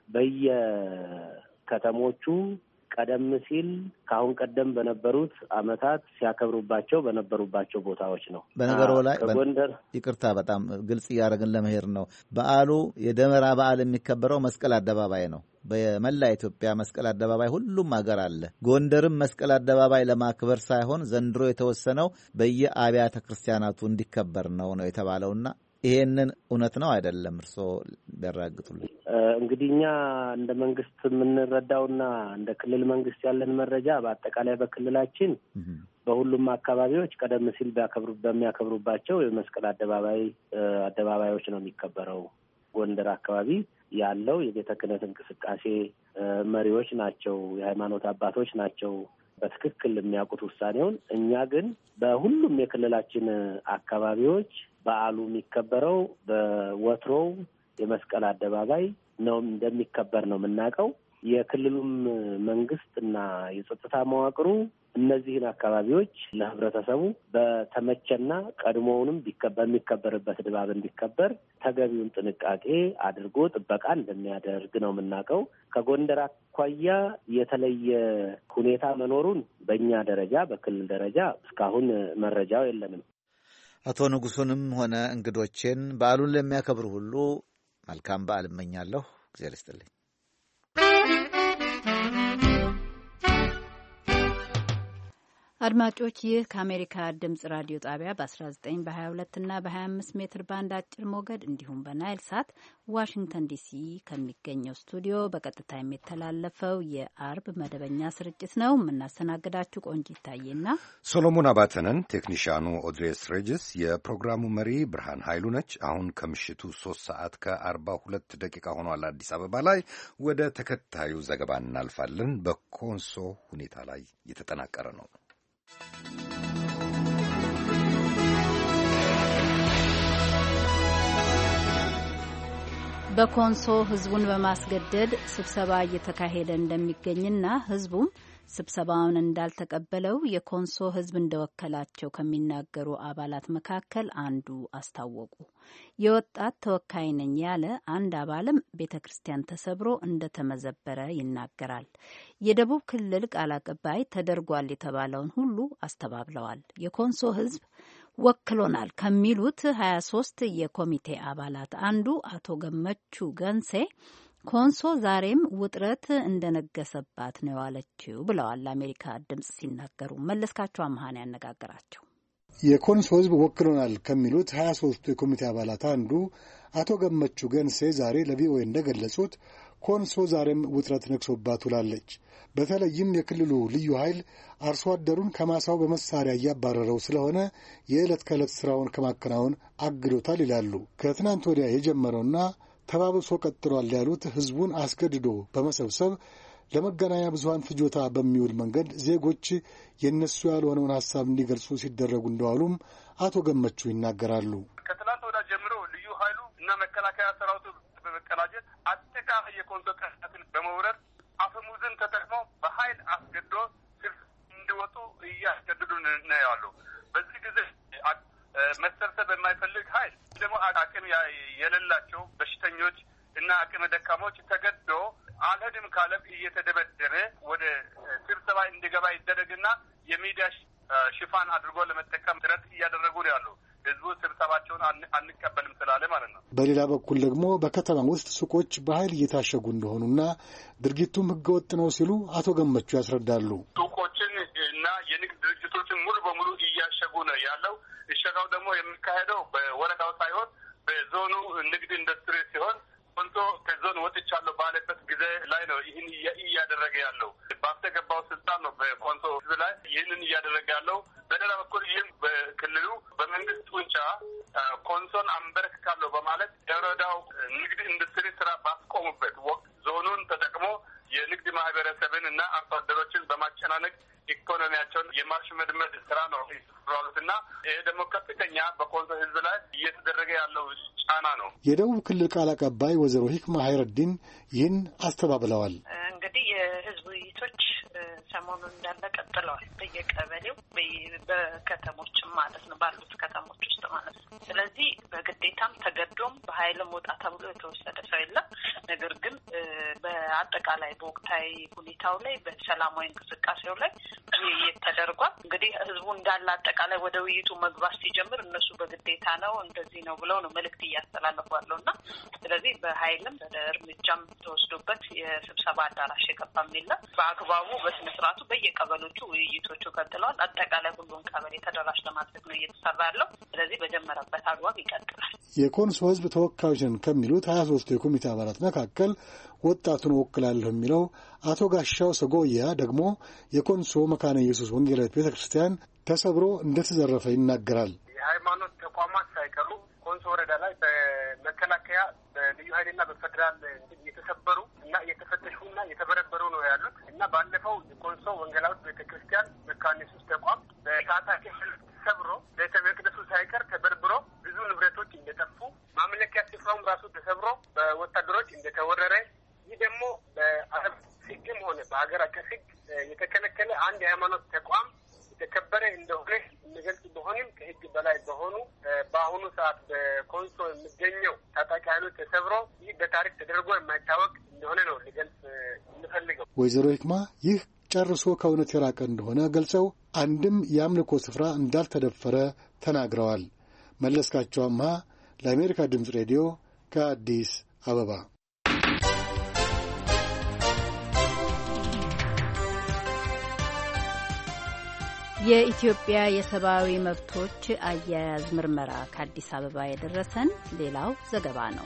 በየከተሞቹ ቀደም ሲል ከአሁን ቀደም በነበሩት ዓመታት ሲያከብሩባቸው በነበሩባቸው ቦታዎች ነው። በነገሩ ላይ ጎንደር ይቅርታ፣ በጣም ግልጽ እያደረግን ለመሄድ ነው። በዓሉ የደመራ በዓል የሚከበረው መስቀል አደባባይ ነው። በመላ ኢትዮጵያ መስቀል አደባባይ ሁሉም ሀገር አለ። ጎንደርም መስቀል አደባባይ ለማክበር ሳይሆን ዘንድሮ የተወሰነው በየአብያተ ክርስቲያናቱ እንዲከበር ነው የተባለውና ይሄንን እውነት ነው አይደለም? እርስዎ ቢያረጋግጡልኝ። እንግዲህ እኛ እንደ መንግስት የምንረዳውና እንደ ክልል መንግስት ያለን መረጃ በአጠቃላይ በክልላችን በሁሉም አካባቢዎች ቀደም ሲል በሚያከብሩባቸው የመስቀል አደባባዮች ነው የሚከበረው። ጎንደር አካባቢ ያለው የቤተ ክህነት እንቅስቃሴ መሪዎች ናቸው፣ የሃይማኖት አባቶች ናቸው በትክክል የሚያውቁት ውሳኔውን። እኛ ግን በሁሉም የክልላችን አካባቢዎች በዓሉ የሚከበረው በወትሮው የመስቀል አደባባይ ነው እንደሚከበር ነው የምናውቀው። የክልሉም መንግስትና የጸጥታ መዋቅሩ እነዚህን አካባቢዎች ለህብረተሰቡ በተመቸና ቀድሞውንም በሚከበርበት ድባብ እንዲከበር ተገቢውን ጥንቃቄ አድርጎ ጥበቃ እንደሚያደርግ ነው የምናውቀው። ከጎንደር አኳያ የተለየ ሁኔታ መኖሩን በእኛ ደረጃ በክልል ደረጃ እስካሁን መረጃው የለንም። አቶ ንጉሱንም ሆነ እንግዶችን በዓሉን ለሚያከብሩ ሁሉ መልካም በዓል እመኛለሁ። እግዚአብሔር ይስጥልኝ። አድማጮች፣ ይህ ከአሜሪካ ድምጽ ራዲዮ ጣቢያ በ19 በ22 እና በ25 ሜትር ባንድ አጭር ሞገድ እንዲሁም በናይል ሳት ዋሽንግተን ዲሲ ከሚገኘው ስቱዲዮ በቀጥታ የሚተላለፈው የአርብ መደበኛ ስርጭት ነው። የምናስተናግዳችሁ ቆንጂ ይታየና ሶሎሞን አባተነን። ቴክኒሻኑ ኦድሬስ ሬጅስ፣ የፕሮግራሙ መሪ ብርሃን ኃይሉ ነች። አሁን ከምሽቱ 3 ሰዓት ከ42 ደቂቃ ሆኗል አዲስ አበባ ላይ። ወደ ተከታዩ ዘገባ እናልፋለን። በኮንሶ ሁኔታ ላይ የተጠናቀረ ነው። በኮንሶ ህዝቡን በማስገደድ ስብሰባ እየተካሄደ እንደሚገኝና ህዝቡም ስብሰባውን እንዳልተቀበለው የኮንሶ ህዝብ እንደወከላቸው ከሚናገሩ አባላት መካከል አንዱ አስታወቁ። የወጣት ተወካይ ነኝ ያለ አንድ አባልም ቤተ ክርስቲያን ተሰብሮ እንደተመዘበረ ይናገራል። የደቡብ ክልል ቃል አቀባይ ተደርጓል የተባለውን ሁሉ አስተባብለዋል። የኮንሶ ህዝብ ወክሎናል ከሚሉት 23 የኮሚቴ አባላት አንዱ አቶ ገመቹ ገንሴ ኮንሶ ዛሬም ውጥረት እንደነገሰባት ነው ያለችው ብለዋል። ለአሜሪካ ድምጽ ሲናገሩ መለስካቸው አመሃን ያነጋገራቸው። የኮንሶ ህዝብ ወክሎናል ከሚሉት 23 የኮሚቴ አባላት አንዱ አቶ ገመቹ ገንሴ ዛሬ ለቪኦኤ እንደገለጹት ኮንሶ ዛሬም ውጥረት ነግሶባት ውላለች። በተለይም የክልሉ ልዩ ኃይል አርሶ አደሩን ከማሳው በመሳሪያ እያባረረው ስለሆነ የዕለት ከዕለት ስራውን ከማከናወን አግዶታል ይላሉ። ከትናንት ወዲያ የጀመረውና ተባብሶ ቀጥሏል ያሉት ህዝቡን አስገድዶ በመሰብሰብ ለመገናኛ ብዙሃን ፍጆታ በሚውል መንገድ ዜጎች የነሱ ያልሆነውን ሀሳብ እንዲገልጹ ሲደረጉ እንደዋሉም አቶ ገመቹ ይናገራሉ። ከትናንት ወዲያ ጀምሮ ልዩ ኃይሉ እና መከላከያ ሰራዊቱ በመቀናጀት አጠቃላይ የኮንሶ ቀሳትን በመውረድ አፈሙዝን ተጠቅመው በኃይል አስገድዶ ስልፍ እንዲወጡ እያስገድዱ ነው ያሉ። በዚህ ጊዜ መሰብሰብ የማይፈልግ ኃይል ደግሞ አቅም የሌላቸው በሽተኞች እና አቅመ ደካሞች ተገዶ አልሄድም ካለም እየተደበደበ ወደ ስብሰባ እንዲገባ ይደረግና የሚዲያ ሽፋን አድርጎ ለመጠቀም ጥረት እያደረጉ ነው ያሉ። ህዝቡ ስብሰባቸውን አንቀበልም ስላለ ማለት ነው። በሌላ በኩል ደግሞ በከተማ ውስጥ ሱቆች በኃይል እየታሸጉ እንደሆኑና ድርጊቱም ህገወጥ ነው ሲሉ አቶ ገመቹ ያስረዳሉ። ሱቆችን እና የንግድ ድርጅቶችን ሙሉ በሙሉ እያሸጉ ነው ያለው። እሸጋው ደግሞ የሚካሄደው በወረዳው ሳይሆን በዞኑ ንግድ ኢንዱስትሪ ሲሆን ኮንሶ ከዞን ወጥቻለሁ ባለበት ጊዜ ላይ ነው ይህን እያደረገ ያለው። ባስተገባው ስልጣን ነው በኮንሶ ህዝብ ላይ ይህንን እያደረገ ያለው። በሌላ በኩል ይህም በክልሉ በመንግስት ጡንቻ ኮንሶን አንበረክካለሁ በማለት የወረዳው የንግድ ኢንዱስትሪ ስራ ባስቆሙበት ወቅት ዞኑን ተጠቅሞ የንግድ ማህበረሰብን እና አርሶ አደሮችን በማጨናነቅ ኢኮኖሚያቸውን የማሽመድመድ ስራ ነው ይስራሉትና ይሄ ደግሞ ከፍተኛ በኮንሶ ህዝብ ላይ እየተደረገ ያለው ጫና ነው። የደቡብ ክልል ቃል አቀባይ ወይዘሮ ሂክማ ሀይረዲን ይህን አስተባብለዋል። እንግዲህ የህዝብ ውይይቶች ሰሞኑን እንዳለ ቀጥለዋል። በየቀበሌው በከተሞችም ማለት ነው፣ ባሉት ከተሞች ውስጥ ማለት ነው። ስለዚህ በግዴታም ተገዶም በኃይልም ወጣ ተብሎ የተወሰደ ሰው የለም። ነገር ግን በአጠቃላይ በወቅታዊ ሁኔታው ላይ በሰላማዊ እንቅስቃሴው ላይ ውይይት ተደርጓል። እንግዲህ ህዝቡ እንዳለ አጠቃላይ ወደ ውይይቱ መግባት ሲጀምር እነሱ በግዴታ ነው እንደዚህ ነው ብለው ነው መልእክት እያስተላለፉ ያለው እና ስለዚህ በኃይልም እርምጃም ተወስዶበት የስብሰባ አዳራሽ የገባም የለም። በአግባቡ በስነ ስርዓቱ በየቀበሎቹ ውይይቶቹ ቀጥለዋል። አጠቃላይ ሁሉን ቀበሌ ተደራሽ ለማድረግ ነው እየተሰራ ያለው። ስለዚህ በጀመረበት አግባብ ይቀጥላል። የኮንሶ ህዝብ ተወካዮችን ከሚሉት 23 የኮሚቴ አባላት መካከል ወጣቱን ወክላለሁ የሚለው አቶ ጋሻው ሰጎያ ደግሞ የኮንሶ መካነ ኢየሱስ ወንጌላዊት ቤተክርስቲያን ተሰብሮ እንደተዘረፈ ይናገራል። የሃይማኖት ተቋማት ሳይቀሩ ኮንሶ ወረዳ ላይ በመከላከያ በልዩ ኃይልና በፌደራል የተሰበሩ እና የተፈተሹና የተበረበሩ ነው ያሉት እና ባለፈው የኮንሶ ወንጌላዊት ቤተክርስቲያን መካነ ኢየሱስ ተቋም በታጣቂ ተሰብሮ ቤተ መቅደሱ ሳይቀር ተበርብሮ ብዙ ንብረቶች እንደጠፉ ማምለኪያ ስፍራውም ራሱ ተሰብሮ በወታደሮች እንደተወረረ ይህ ደግሞ በዓለም ሕግም ሆነ በሀገር አቀፍ ሕግ የተከለከለ አንድ የሃይማኖት ተቋም የተከበረ እንደሆነ የሚገልጽ ቢሆንም ከሕግ በላይ በሆኑ በአሁኑ ሰዓት በኮንሶ የሚገኘው ታጣቂ ኃይሎች ተሰብሮ ይህ በታሪክ ተደርጎ የማይታወቅ እንደሆነ ነው ሊገልጽ የምፈልገው። ወይዘሮ ሂክማ ይህ ጨርሶ ከእውነት የራቀ እንደሆነ ገልጸው አንድም የአምልኮ ስፍራ እንዳልተደፈረ ተናግረዋል። መለስካቸው አምሃ ለአሜሪካ ድምፅ ሬዲዮ ከአዲስ አበባ። የኢትዮጵያ የሰብአዊ መብቶች አያያዝ ምርመራ ከአዲስ አበባ የደረሰን ሌላው ዘገባ ነው።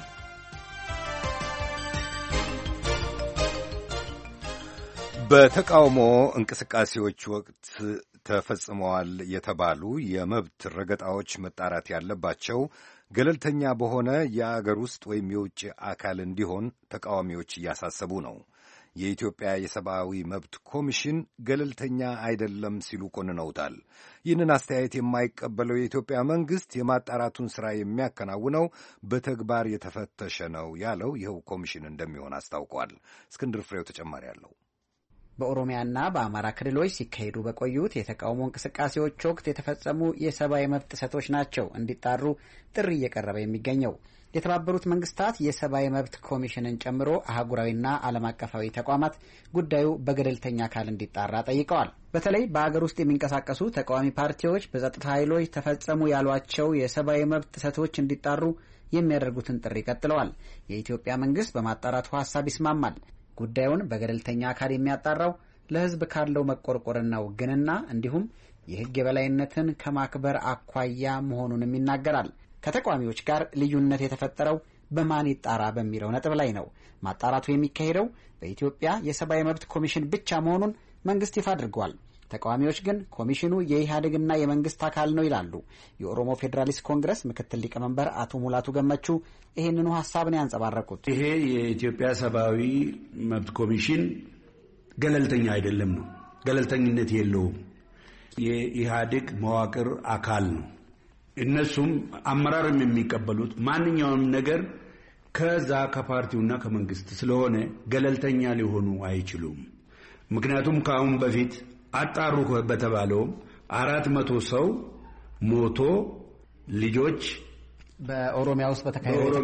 በተቃውሞ እንቅስቃሴዎች ወቅት ተፈጽመዋል የተባሉ የመብት ረገጣዎች መጣራት ያለባቸው ገለልተኛ በሆነ የአገር ውስጥ ወይም የውጭ አካል እንዲሆን ተቃዋሚዎች እያሳሰቡ ነው። የኢትዮጵያ የሰብአዊ መብት ኮሚሽን ገለልተኛ አይደለም ሲሉ ኮንነውታል። ይህንን አስተያየት የማይቀበለው የኢትዮጵያ መንግሥት የማጣራቱን ሥራ የሚያከናውነው በተግባር የተፈተሸ ነው ያለው ይኸው ኮሚሽን እንደሚሆን አስታውቋል። እስክንድር ፍሬው ተጨማሪ አለው። በኦሮሚያና በአማራ ክልሎች ሲካሄዱ በቆዩት የተቃውሞ እንቅስቃሴዎች ወቅት የተፈጸሙ የሰብአዊ መብት ጥሰቶች ናቸው እንዲጣሩ ጥሪ እየቀረበ የሚገኘው። የተባበሩት መንግስታት የሰብአዊ መብት ኮሚሽንን ጨምሮ አህጉራዊና ዓለም አቀፋዊ ተቋማት ጉዳዩ በገለልተኛ አካል እንዲጣራ ጠይቀዋል። በተለይ በአገር ውስጥ የሚንቀሳቀሱ ተቃዋሚ ፓርቲዎች በጸጥታ ኃይሎች ተፈጸሙ ያሏቸው የሰብአዊ መብት ጥሰቶች እንዲጣሩ የሚያደርጉትን ጥሪ ቀጥለዋል። የኢትዮጵያ መንግስት በማጣራቱ ሀሳብ ይስማማል። ጉዳዩን በገለልተኛ አካል የሚያጣራው ለሕዝብ ካለው መቆርቆርና ውግንና እንዲሁም የሕግ የበላይነትን ከማክበር አኳያ መሆኑንም ይናገራል። ከተቃዋሚዎች ጋር ልዩነት የተፈጠረው በማን ይጣራ በሚለው ነጥብ ላይ ነው። ማጣራቱ የሚካሄደው በኢትዮጵያ የሰብአዊ መብት ኮሚሽን ብቻ መሆኑን መንግስት ይፋ አድርጓል። ተቃዋሚዎች ግን ኮሚሽኑ የኢህአዴግና የመንግስት አካል ነው ይላሉ። የኦሮሞ ፌዴራሊስት ኮንግረስ ምክትል ሊቀመንበር አቶ ሙላቱ ገመቹ ይህንኑ ሀሳብ ነው ያንጸባረቁት። ይሄ የኢትዮጵያ ሰብአዊ መብት ኮሚሽን ገለልተኛ አይደለም ነው፣ ገለልተኝነት የለውም። የኢህአዴግ መዋቅር አካል ነው። እነሱም አመራርም የሚቀበሉት ማንኛውም ነገር ከዛ ከፓርቲውና ከመንግስት ስለሆነ ገለልተኛ ሊሆኑ አይችሉም። ምክንያቱም ከአሁን በፊት አጣሩ በተባለው 400 ሰው ሞቶ ልጆች በኦሮሚያ ውስጥ በተካሄደው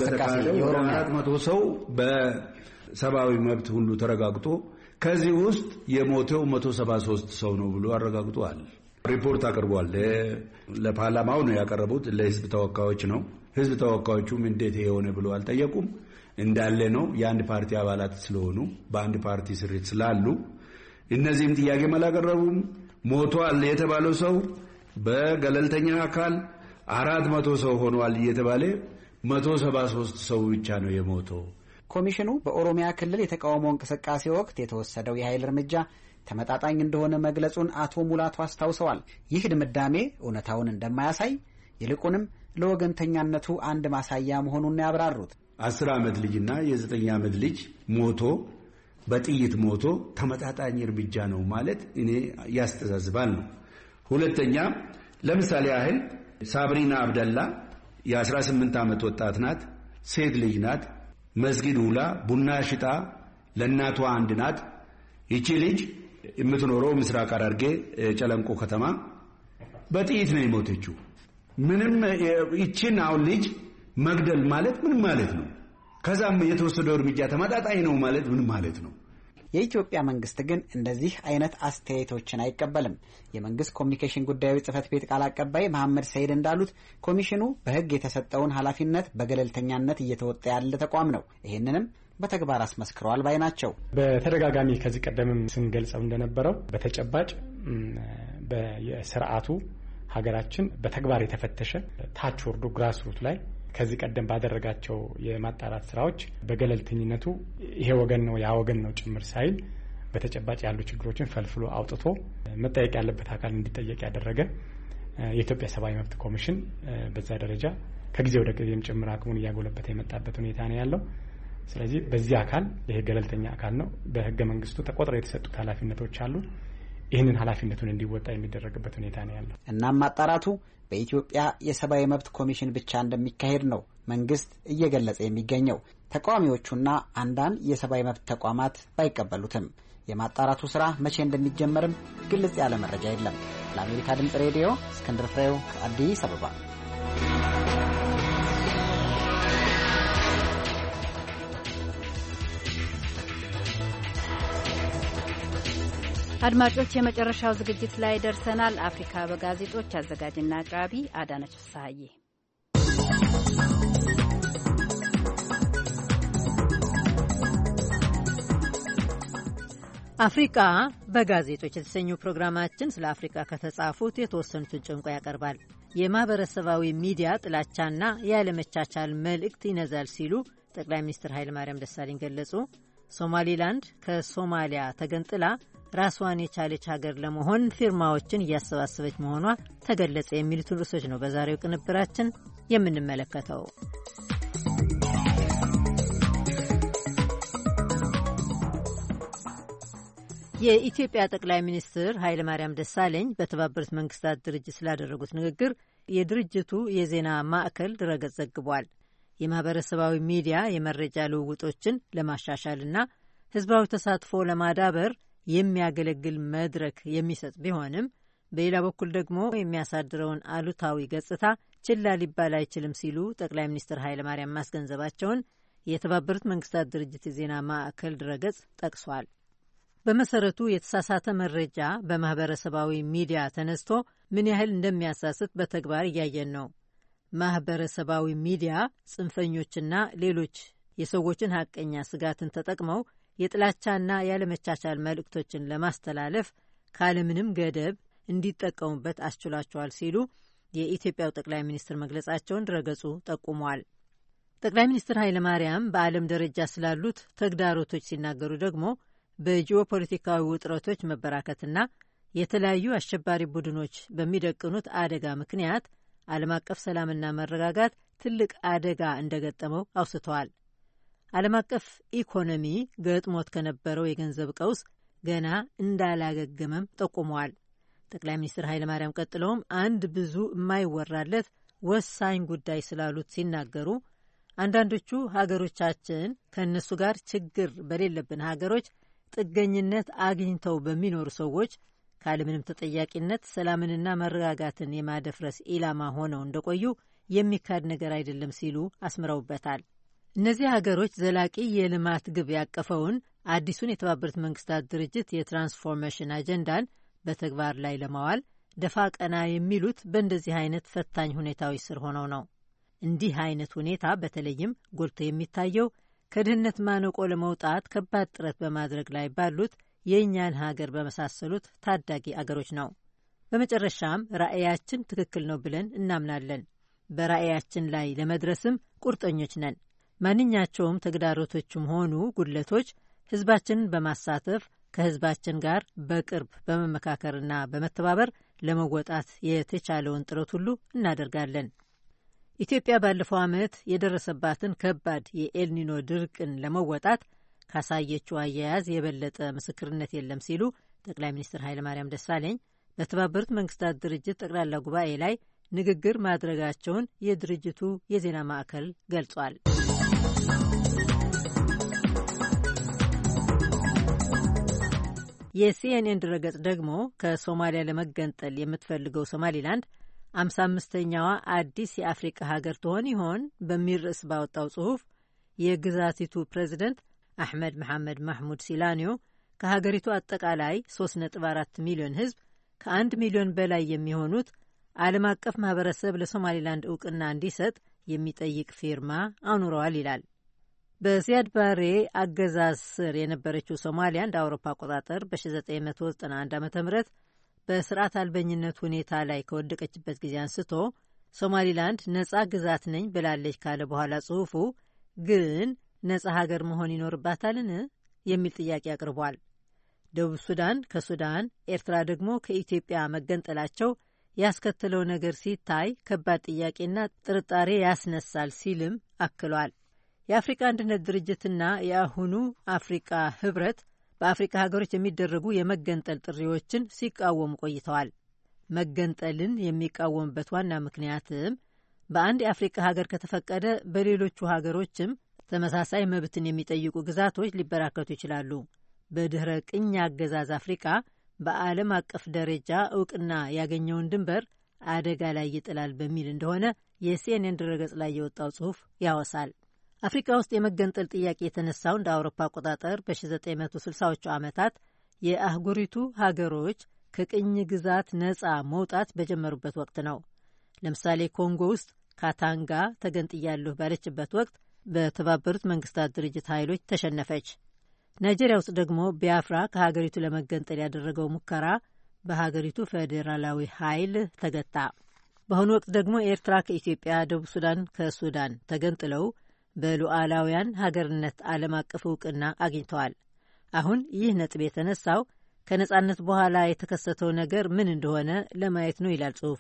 400 ሰው በሰብአዊ መብት ሁሉ ተረጋግጦ ከዚህ ውስጥ የሞተው 173 ሰው ነው ብሎ አረጋግጧል። ሪፖርት አቅርቧል። ለፓርላማው ነው ያቀረቡት፣ ለህዝብ ተወካዮች ነው። ህዝብ ተወካዮቹም እንዴት የሆነ ብሎ አልጠየቁም። እንዳለ ነው። የአንድ ፓርቲ አባላት ስለሆኑ በአንድ ፓርቲ ስሪት ስላሉ እነዚህም ጥያቄ አላቀረቡም። ሞቷል የተባለው ሰው በገለልተኛ አካል 400 ሰው ሆኗል እየተባለ 173 ሰው ብቻ ነው የሞተው። ኮሚሽኑ በኦሮሚያ ክልል የተቃውሞ እንቅስቃሴ ወቅት የተወሰደው የኃይል እርምጃ ተመጣጣኝ እንደሆነ መግለጹን አቶ ሙላቱ አስታውሰዋል። ይህ ድምዳሜ እውነታውን እንደማያሳይ ይልቁንም ለወገንተኛነቱ አንድ ማሳያ መሆኑን ያብራሩት 10 ዓመት ልጅና የ9 ዓመት ልጅ ሞቶ በጥይት ሞቶ ተመጣጣኝ እርምጃ ነው ማለት እኔ ያስተዛዝባል ነው። ሁለተኛ ለምሳሌ ያህል ሳብሪና አብደላ የ18 ዓመት ወጣት ናት፣ ሴት ልጅ ናት። መስጊድ ውላ ቡና ሽጣ ለእናቷ አንድ ናት። ይቺ ልጅ የምትኖረው ምስራቅ ሐረርጌ ጨለንቆ ከተማ በጥይት ነው የሞተችው። ምንም ይቺን አሁን ልጅ መግደል ማለት ምን ማለት ነው? ከዛም የተወሰደው እርምጃ ተመጣጣኝ ነው ማለት ምን ማለት ነው? የኢትዮጵያ መንግስት ግን እንደዚህ አይነት አስተያየቶችን አይቀበልም። የመንግስት ኮሚኒኬሽን ጉዳዮች ጽህፈት ቤት ቃል አቀባይ መሐመድ ሰይድ እንዳሉት ኮሚሽኑ በሕግ የተሰጠውን ኃላፊነት በገለልተኛነት እየተወጣ ያለ ተቋም ነው። ይህንንም በተግባር አስመስክረዋል ባይ ናቸው። በተደጋጋሚ ከዚህ ቀደምም ስንገልጸው እንደነበረው በተጨባጭ በስርዓቱ ሀገራችን በተግባር የተፈተሸ ታች ወርዶ ግራስ ሩት ላይ ከዚህ ቀደም ባደረጋቸው የማጣራት ስራዎች በገለልተኝነቱ ይሄ ወገን ነው ያ ወገን ነው ጭምር ሳይል በተጨባጭ ያሉ ችግሮችን ፈልፍሎ አውጥቶ መጠየቅ ያለበት አካል እንዲጠየቅ ያደረገ የኢትዮጵያ ሰብአዊ መብት ኮሚሽን በዛ ደረጃ ከጊዜ ወደ ጊዜም ጭምር አቅሙን እያጎለበተ የመጣበት ሁኔታ ነው ያለው። ስለዚህ በዚህ አካል ይሄ ገለልተኛ አካል ነው። በህገ መንግስቱ ተቆጥረው የተሰጡት ኃላፊነቶች አሉ። ይህንን ኃላፊነቱን እንዲወጣ የሚደረግበት ሁኔታ ነው ያለው። እናም ማጣራቱ በኢትዮጵያ የሰብአዊ መብት ኮሚሽን ብቻ እንደሚካሄድ ነው መንግስት እየገለጸ የሚገኘው። ተቃዋሚዎቹና አንዳንድ የሰብአዊ መብት ተቋማት ባይቀበሉትም የማጣራቱ ስራ መቼ እንደሚጀመርም ግልጽ ያለ መረጃ የለም። ለአሜሪካ ድምጽ ሬዲዮ እስክንድር ፍሬው ከአዲስ አበባ። አድማጮች የመጨረሻው ዝግጅት ላይ ደርሰናል። አፍሪካ በጋዜጦች አዘጋጅና አቅራቢ አዳነች ፍስሐዬ። አፍሪካ በጋዜጦች የተሰኘው ፕሮግራማችን ስለ አፍሪካ ከተጻፉት የተወሰኑትን ጨምቆ ያቀርባል። የማህበረሰባዊ ሚዲያ ጥላቻና ያለመቻቻል መልእክት ይነዛል ሲሉ ጠቅላይ ሚኒስትር ኃይለማርያም ደሳለኝ ገለጹ። ሶማሊላንድ ከሶማሊያ ተገንጥላ ራስዋን የቻለች ሀገር ለመሆን ፊርማዎችን እያሰባሰበች መሆኗ ተገለጸ። የሚሉትን ርዕሶች ነው በዛሬው ቅንብራችን የምንመለከተው። የኢትዮጵያ ጠቅላይ ሚኒስትር ኃይለማርያም ደሳለኝ በተባበሩት መንግስታት ድርጅት ስላደረጉት ንግግር የድርጅቱ የዜና ማዕከል ድረገጽ ዘግቧል። የማህበረሰባዊ ሚዲያ የመረጃ ልውውጦችን ለማሻሻልና ህዝባዊ ተሳትፎ ለማዳበር የሚያገለግል መድረክ የሚሰጥ ቢሆንም በሌላ በኩል ደግሞ የሚያሳድረውን አሉታዊ ገጽታ ችላ ሊባል አይችልም ሲሉ ጠቅላይ ሚኒስትር ኃይለማርያም ማስገንዘባቸውን የተባበሩት መንግስታት ድርጅት የዜና ማዕከል ድረገጽ ጠቅሷል። በመሰረቱ የተሳሳተ መረጃ በማህበረሰባዊ ሚዲያ ተነስቶ ምን ያህል እንደሚያሳስት በተግባር እያየን ነው። ማህበረሰባዊ ሚዲያ ጽንፈኞችና ሌሎች የሰዎችን ሀቀኛ ስጋትን ተጠቅመው የጥላቻና ያለመቻቻል መልእክቶችን ለማስተላለፍ ካለምንም ገደብ እንዲጠቀሙበት አስችሏቸዋል ሲሉ የኢትዮጵያው ጠቅላይ ሚኒስትር መግለጻቸውን ድረገጹ ጠቁሟል። ጠቅላይ ሚኒስትር ኃይለማርያም በዓለም ደረጃ ስላሉት ተግዳሮቶች ሲናገሩ ደግሞ በጂኦፖለቲካዊ ውጥረቶች መበራከትና የተለያዩ አሸባሪ ቡድኖች በሚደቅኑት አደጋ ምክንያት ዓለም አቀፍ ሰላምና መረጋጋት ትልቅ አደጋ እንደገጠመው አውስተዋል። ዓለም አቀፍ ኢኮኖሚ ገጥሞት ከነበረው የገንዘብ ቀውስ ገና እንዳላገገመም ጠቁመዋል። ጠቅላይ ሚኒስትር ኃይለማርያም ቀጥለውም አንድ ብዙ የማይወራለት ወሳኝ ጉዳይ ስላሉት ሲናገሩ አንዳንዶቹ ሀገሮቻችን ከእነሱ ጋር ችግር በሌለብን ሀገሮች ጥገኝነት አግኝተው በሚኖሩ ሰዎች ካለምንም ተጠያቂነት ሰላምንና መረጋጋትን የማደፍረስ ኢላማ ሆነው እንደቆዩ የሚካድ ነገር አይደለም ሲሉ አስምረውበታል። እነዚህ ሀገሮች ዘላቂ የልማት ግብ ያቀፈውን አዲሱን የተባበሩት መንግስታት ድርጅት የትራንስፎርሜሽን አጀንዳን በተግባር ላይ ለማዋል ደፋ ቀና የሚሉት በእንደዚህ አይነት ፈታኝ ሁኔታዎች ስር ሆነው ነው። እንዲህ አይነት ሁኔታ በተለይም ጎልቶ የሚታየው ከድህነት ማነቆ ለመውጣት ከባድ ጥረት በማድረግ ላይ ባሉት የእኛን ሀገር በመሳሰሉት ታዳጊ አገሮች ነው። በመጨረሻም ራዕያችን ትክክል ነው ብለን እናምናለን። በራዕያችን ላይ ለመድረስም ቁርጠኞች ነን። ማንኛቸውም ተግዳሮቶችም ሆኑ ጉድለቶች ህዝባችንን በማሳተፍ ከህዝባችን ጋር በቅርብ በመመካከርና በመተባበር ለመወጣት የተቻለውን ጥረት ሁሉ እናደርጋለን። ኢትዮጵያ ባለፈው ዓመት የደረሰባትን ከባድ የኤልኒኖ ድርቅን ለመወጣት ካሳየችው አያያዝ የበለጠ ምስክርነት የለም ሲሉ ጠቅላይ ሚኒስትር ኃይለማርያም ደሳለኝ በተባበሩት መንግስታት ድርጅት ጠቅላላ ጉባኤ ላይ ንግግር ማድረጋቸውን የድርጅቱ የዜና ማዕከል ገልጿል። የሲኤንኤን ድረገጽ ደግሞ ከሶማሊያ ለመገንጠል የምትፈልገው ሶማሊላንድ 55ኛዋ አዲስ የአፍሪቃ ሀገር ትሆን ይሆን በሚል ርዕስ ባወጣው ጽሑፍ የግዛቲቱ ፕሬዚደንት አሕመድ መሐመድ ማሕሙድ ሲላኒዮ ከሀገሪቱ አጠቃላይ 3.4 ሚሊዮን ሕዝብ ከ1 ሚሊዮን በላይ የሚሆኑት ዓለም አቀፍ ማህበረሰብ ለሶማሊላንድ እውቅና እንዲሰጥ የሚጠይቅ ፊርማ አኑረዋል ይላል። በዚያድ ባሬ አገዛዝ ስር የነበረችው ሶማሊያ እንደ አውሮፓ አቆጣጠር በ1991 ዓ ም በስርዓት አልበኝነት ሁኔታ ላይ ከወደቀችበት ጊዜ አንስቶ ሶማሊላንድ ነጻ ግዛት ነኝ ብላለች ካለ በኋላ ጽሑፉ ግን ነጻ ሀገር መሆን ይኖርባታልን የሚል ጥያቄ አቅርቧል። ደቡብ ሱዳን ከሱዳን፣ ኤርትራ ደግሞ ከኢትዮጵያ መገንጠላቸው ያስከተለው ነገር ሲታይ ከባድ ጥያቄና ጥርጣሬ ያስነሳል ሲልም አክሏል። የአፍሪካ አንድነት ድርጅትና የአሁኑ አፍሪቃ ህብረት በአፍሪካ ሀገሮች የሚደረጉ የመገንጠል ጥሪዎችን ሲቃወሙ ቆይተዋል። መገንጠልን የሚቃወምበት ዋና ምክንያትም በአንድ የአፍሪካ ሀገር ከተፈቀደ በሌሎቹ ሀገሮችም ተመሳሳይ መብትን የሚጠይቁ ግዛቶች ሊበራከቱ ይችላሉ። በድህረ ቅኝ አገዛዝ አፍሪካ በዓለም አቀፍ ደረጃ እውቅና ያገኘውን ድንበር አደጋ ላይ ይጥላል በሚል እንደሆነ የሲኤንኤን ድረገጽ ላይ የወጣው ጽሑፍ ያወሳል። አፍሪካ ውስጥ የመገንጠል ጥያቄ የተነሳው እንደ አውሮፓ አቆጣጠር በ1960ዎቹ ዓመታት የአህጉሪቱ ሀገሮች ከቅኝ ግዛት ነጻ መውጣት በጀመሩበት ወቅት ነው። ለምሳሌ ኮንጎ ውስጥ ካታንጋ ተገንጥያለሁ ባለችበት ወቅት በተባበሩት መንግስታት ድርጅት ኃይሎች ተሸነፈች። ናይጄሪያ ውስጥ ደግሞ ቢያፍራ ከሀገሪቱ ለመገንጠል ያደረገው ሙከራ በሀገሪቱ ፌዴራላዊ ኃይል ተገታ። በአሁኑ ወቅት ደግሞ ኤርትራ ከኢትዮጵያ፣ ደቡብ ሱዳን ከሱዳን ተገንጥለው በሉዓላውያን ሀገርነት ዓለም አቀፍ እውቅና አግኝተዋል። አሁን ይህ ነጥብ የተነሳው ከነጻነት በኋላ የተከሰተው ነገር ምን እንደሆነ ለማየት ነው ይላል ጽሑፉ።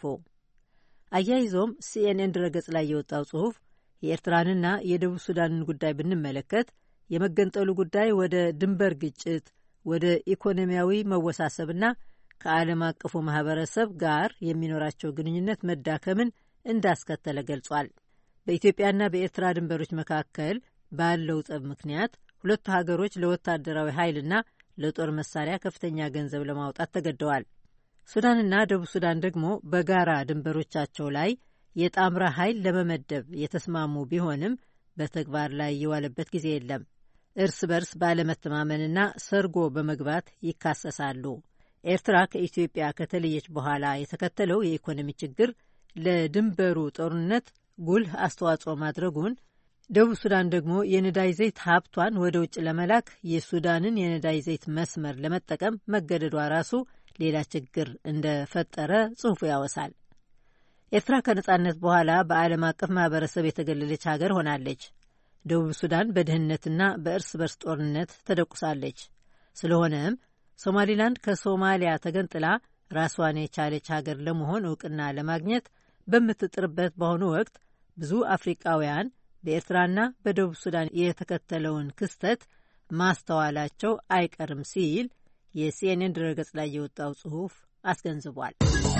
አያይዞም ሲኤንኤን ድረገጽ ላይ የወጣው ጽሑፍ የኤርትራንና የደቡብ ሱዳንን ጉዳይ ብንመለከት የመገንጠሉ ጉዳይ ወደ ድንበር ግጭት፣ ወደ ኢኮኖሚያዊ መወሳሰብና ከዓለም አቀፉ ማህበረሰብ ጋር የሚኖራቸው ግንኙነት መዳከምን እንዳስከተለ ገልጿል። በኢትዮጵያና በኤርትራ ድንበሮች መካከል ባለው ጠብ ምክንያት ሁለቱ ሀገሮች ለወታደራዊ ኃይልና ለጦር መሳሪያ ከፍተኛ ገንዘብ ለማውጣት ተገደዋል። ሱዳንና ደቡብ ሱዳን ደግሞ በጋራ ድንበሮቻቸው ላይ የጣምራ ኃይል ለመመደብ የተስማሙ ቢሆንም በተግባር ላይ የዋለበት ጊዜ የለም። እርስ በርስ ባለመተማመንና ሰርጎ በመግባት ይካሰሳሉ። ኤርትራ ከኢትዮጵያ ከተለየች በኋላ የተከተለው የኢኮኖሚ ችግር ለድንበሩ ጦርነት ጉልህ አስተዋጽኦ ማድረጉን፣ ደቡብ ሱዳን ደግሞ የነዳጅ ዘይት ሀብቷን ወደ ውጭ ለመላክ የሱዳንን የነዳጅ ዘይት መስመር ለመጠቀም መገደዷ ራሱ ሌላ ችግር እንደፈጠረ ጽሑፉ ያወሳል። ኤርትራ ከነጻነት በኋላ በዓለም አቀፍ ማህበረሰብ የተገለለች ሀገር ሆናለች። ደቡብ ሱዳን በድህነትና በእርስ በርስ ጦርነት ተደቁሳለች። ስለሆነም ሶማሊላንድ ከሶማሊያ ተገንጥላ ራሷን የቻለች ሀገር ለመሆን እውቅና ለማግኘት በምትጥርበት በአሁኑ ወቅት ብዙ አፍሪቃውያን በኤርትራና በደቡብ ሱዳን የተከተለውን ክስተት ማስተዋላቸው አይቀርም ሲል የሲኤንኤን ድረገጽ ላይ የወጣው ጽሑፍ አስገንዝቧል።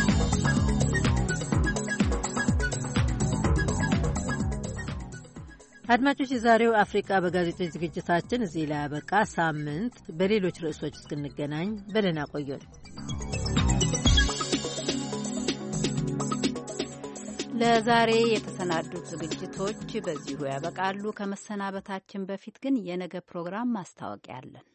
አድማጮች፣ የዛሬው አፍሪቃ በጋዜጦች ዝግጅታችን እዚህ ላይ ያበቃ። ሳምንት በሌሎች ርዕሶች እስክንገናኝ በደህና ቆዩን። ለዛሬ የተሰናዱት ዝግጅቶች በዚሁ ያበቃሉ። ከመሰናበታችን በፊት ግን የነገ ፕሮግራም ማስታወቂያ አለን።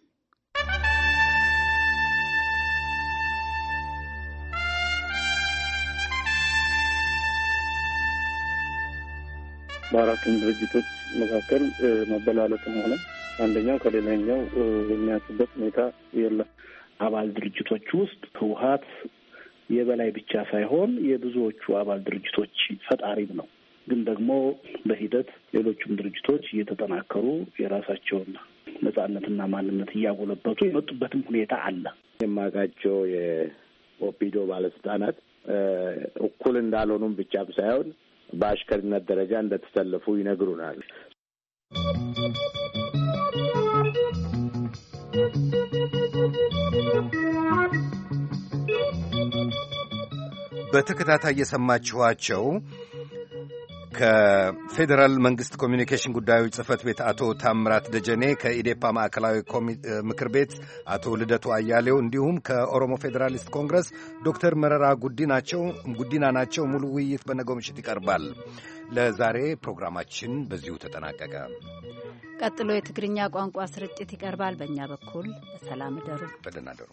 በአራቱም ድርጅቶች መካከል መበላለጥም ሆነ አንደኛው ከሌላኛው የሚያንስበት ሁኔታ የለም። አባል ድርጅቶች ውስጥ ህወሓት የበላይ ብቻ ሳይሆን የብዙዎቹ አባል ድርጅቶች ፈጣሪም ነው። ግን ደግሞ በሂደት ሌሎቹም ድርጅቶች እየተጠናከሩ የራሳቸውን ነጻነትና ማንነት እያጎለበቱ የመጡበትም ሁኔታ አለ። የማውቃቸው ኦፒዶ ባለስልጣናት እኩል እንዳልሆኑም ብቻም ሳይሆን በአሽከርነት ደረጃ እንደተሰለፉ ይነግሩናል። በተከታታይ የሰማችኋቸው ከፌዴራል መንግስት ኮሚኒኬሽን ጉዳዮች ጽህፈት ቤት አቶ ታምራት ደጀኔ፣ ከኢዴፓ ማዕከላዊ ምክር ቤት አቶ ልደቱ አያሌው እንዲሁም ከኦሮሞ ፌዴራሊስት ኮንግረስ ዶክተር መረራ ጉዲና ናቸው። ሙሉ ውይይት በነገው ምሽት ይቀርባል። ለዛሬ ፕሮግራማችን በዚሁ ተጠናቀቀ። ቀጥሎ የትግርኛ ቋንቋ ስርጭት ይቀርባል። በእኛ በኩል በሰላም እደሩ፣ በደህና እደሩ።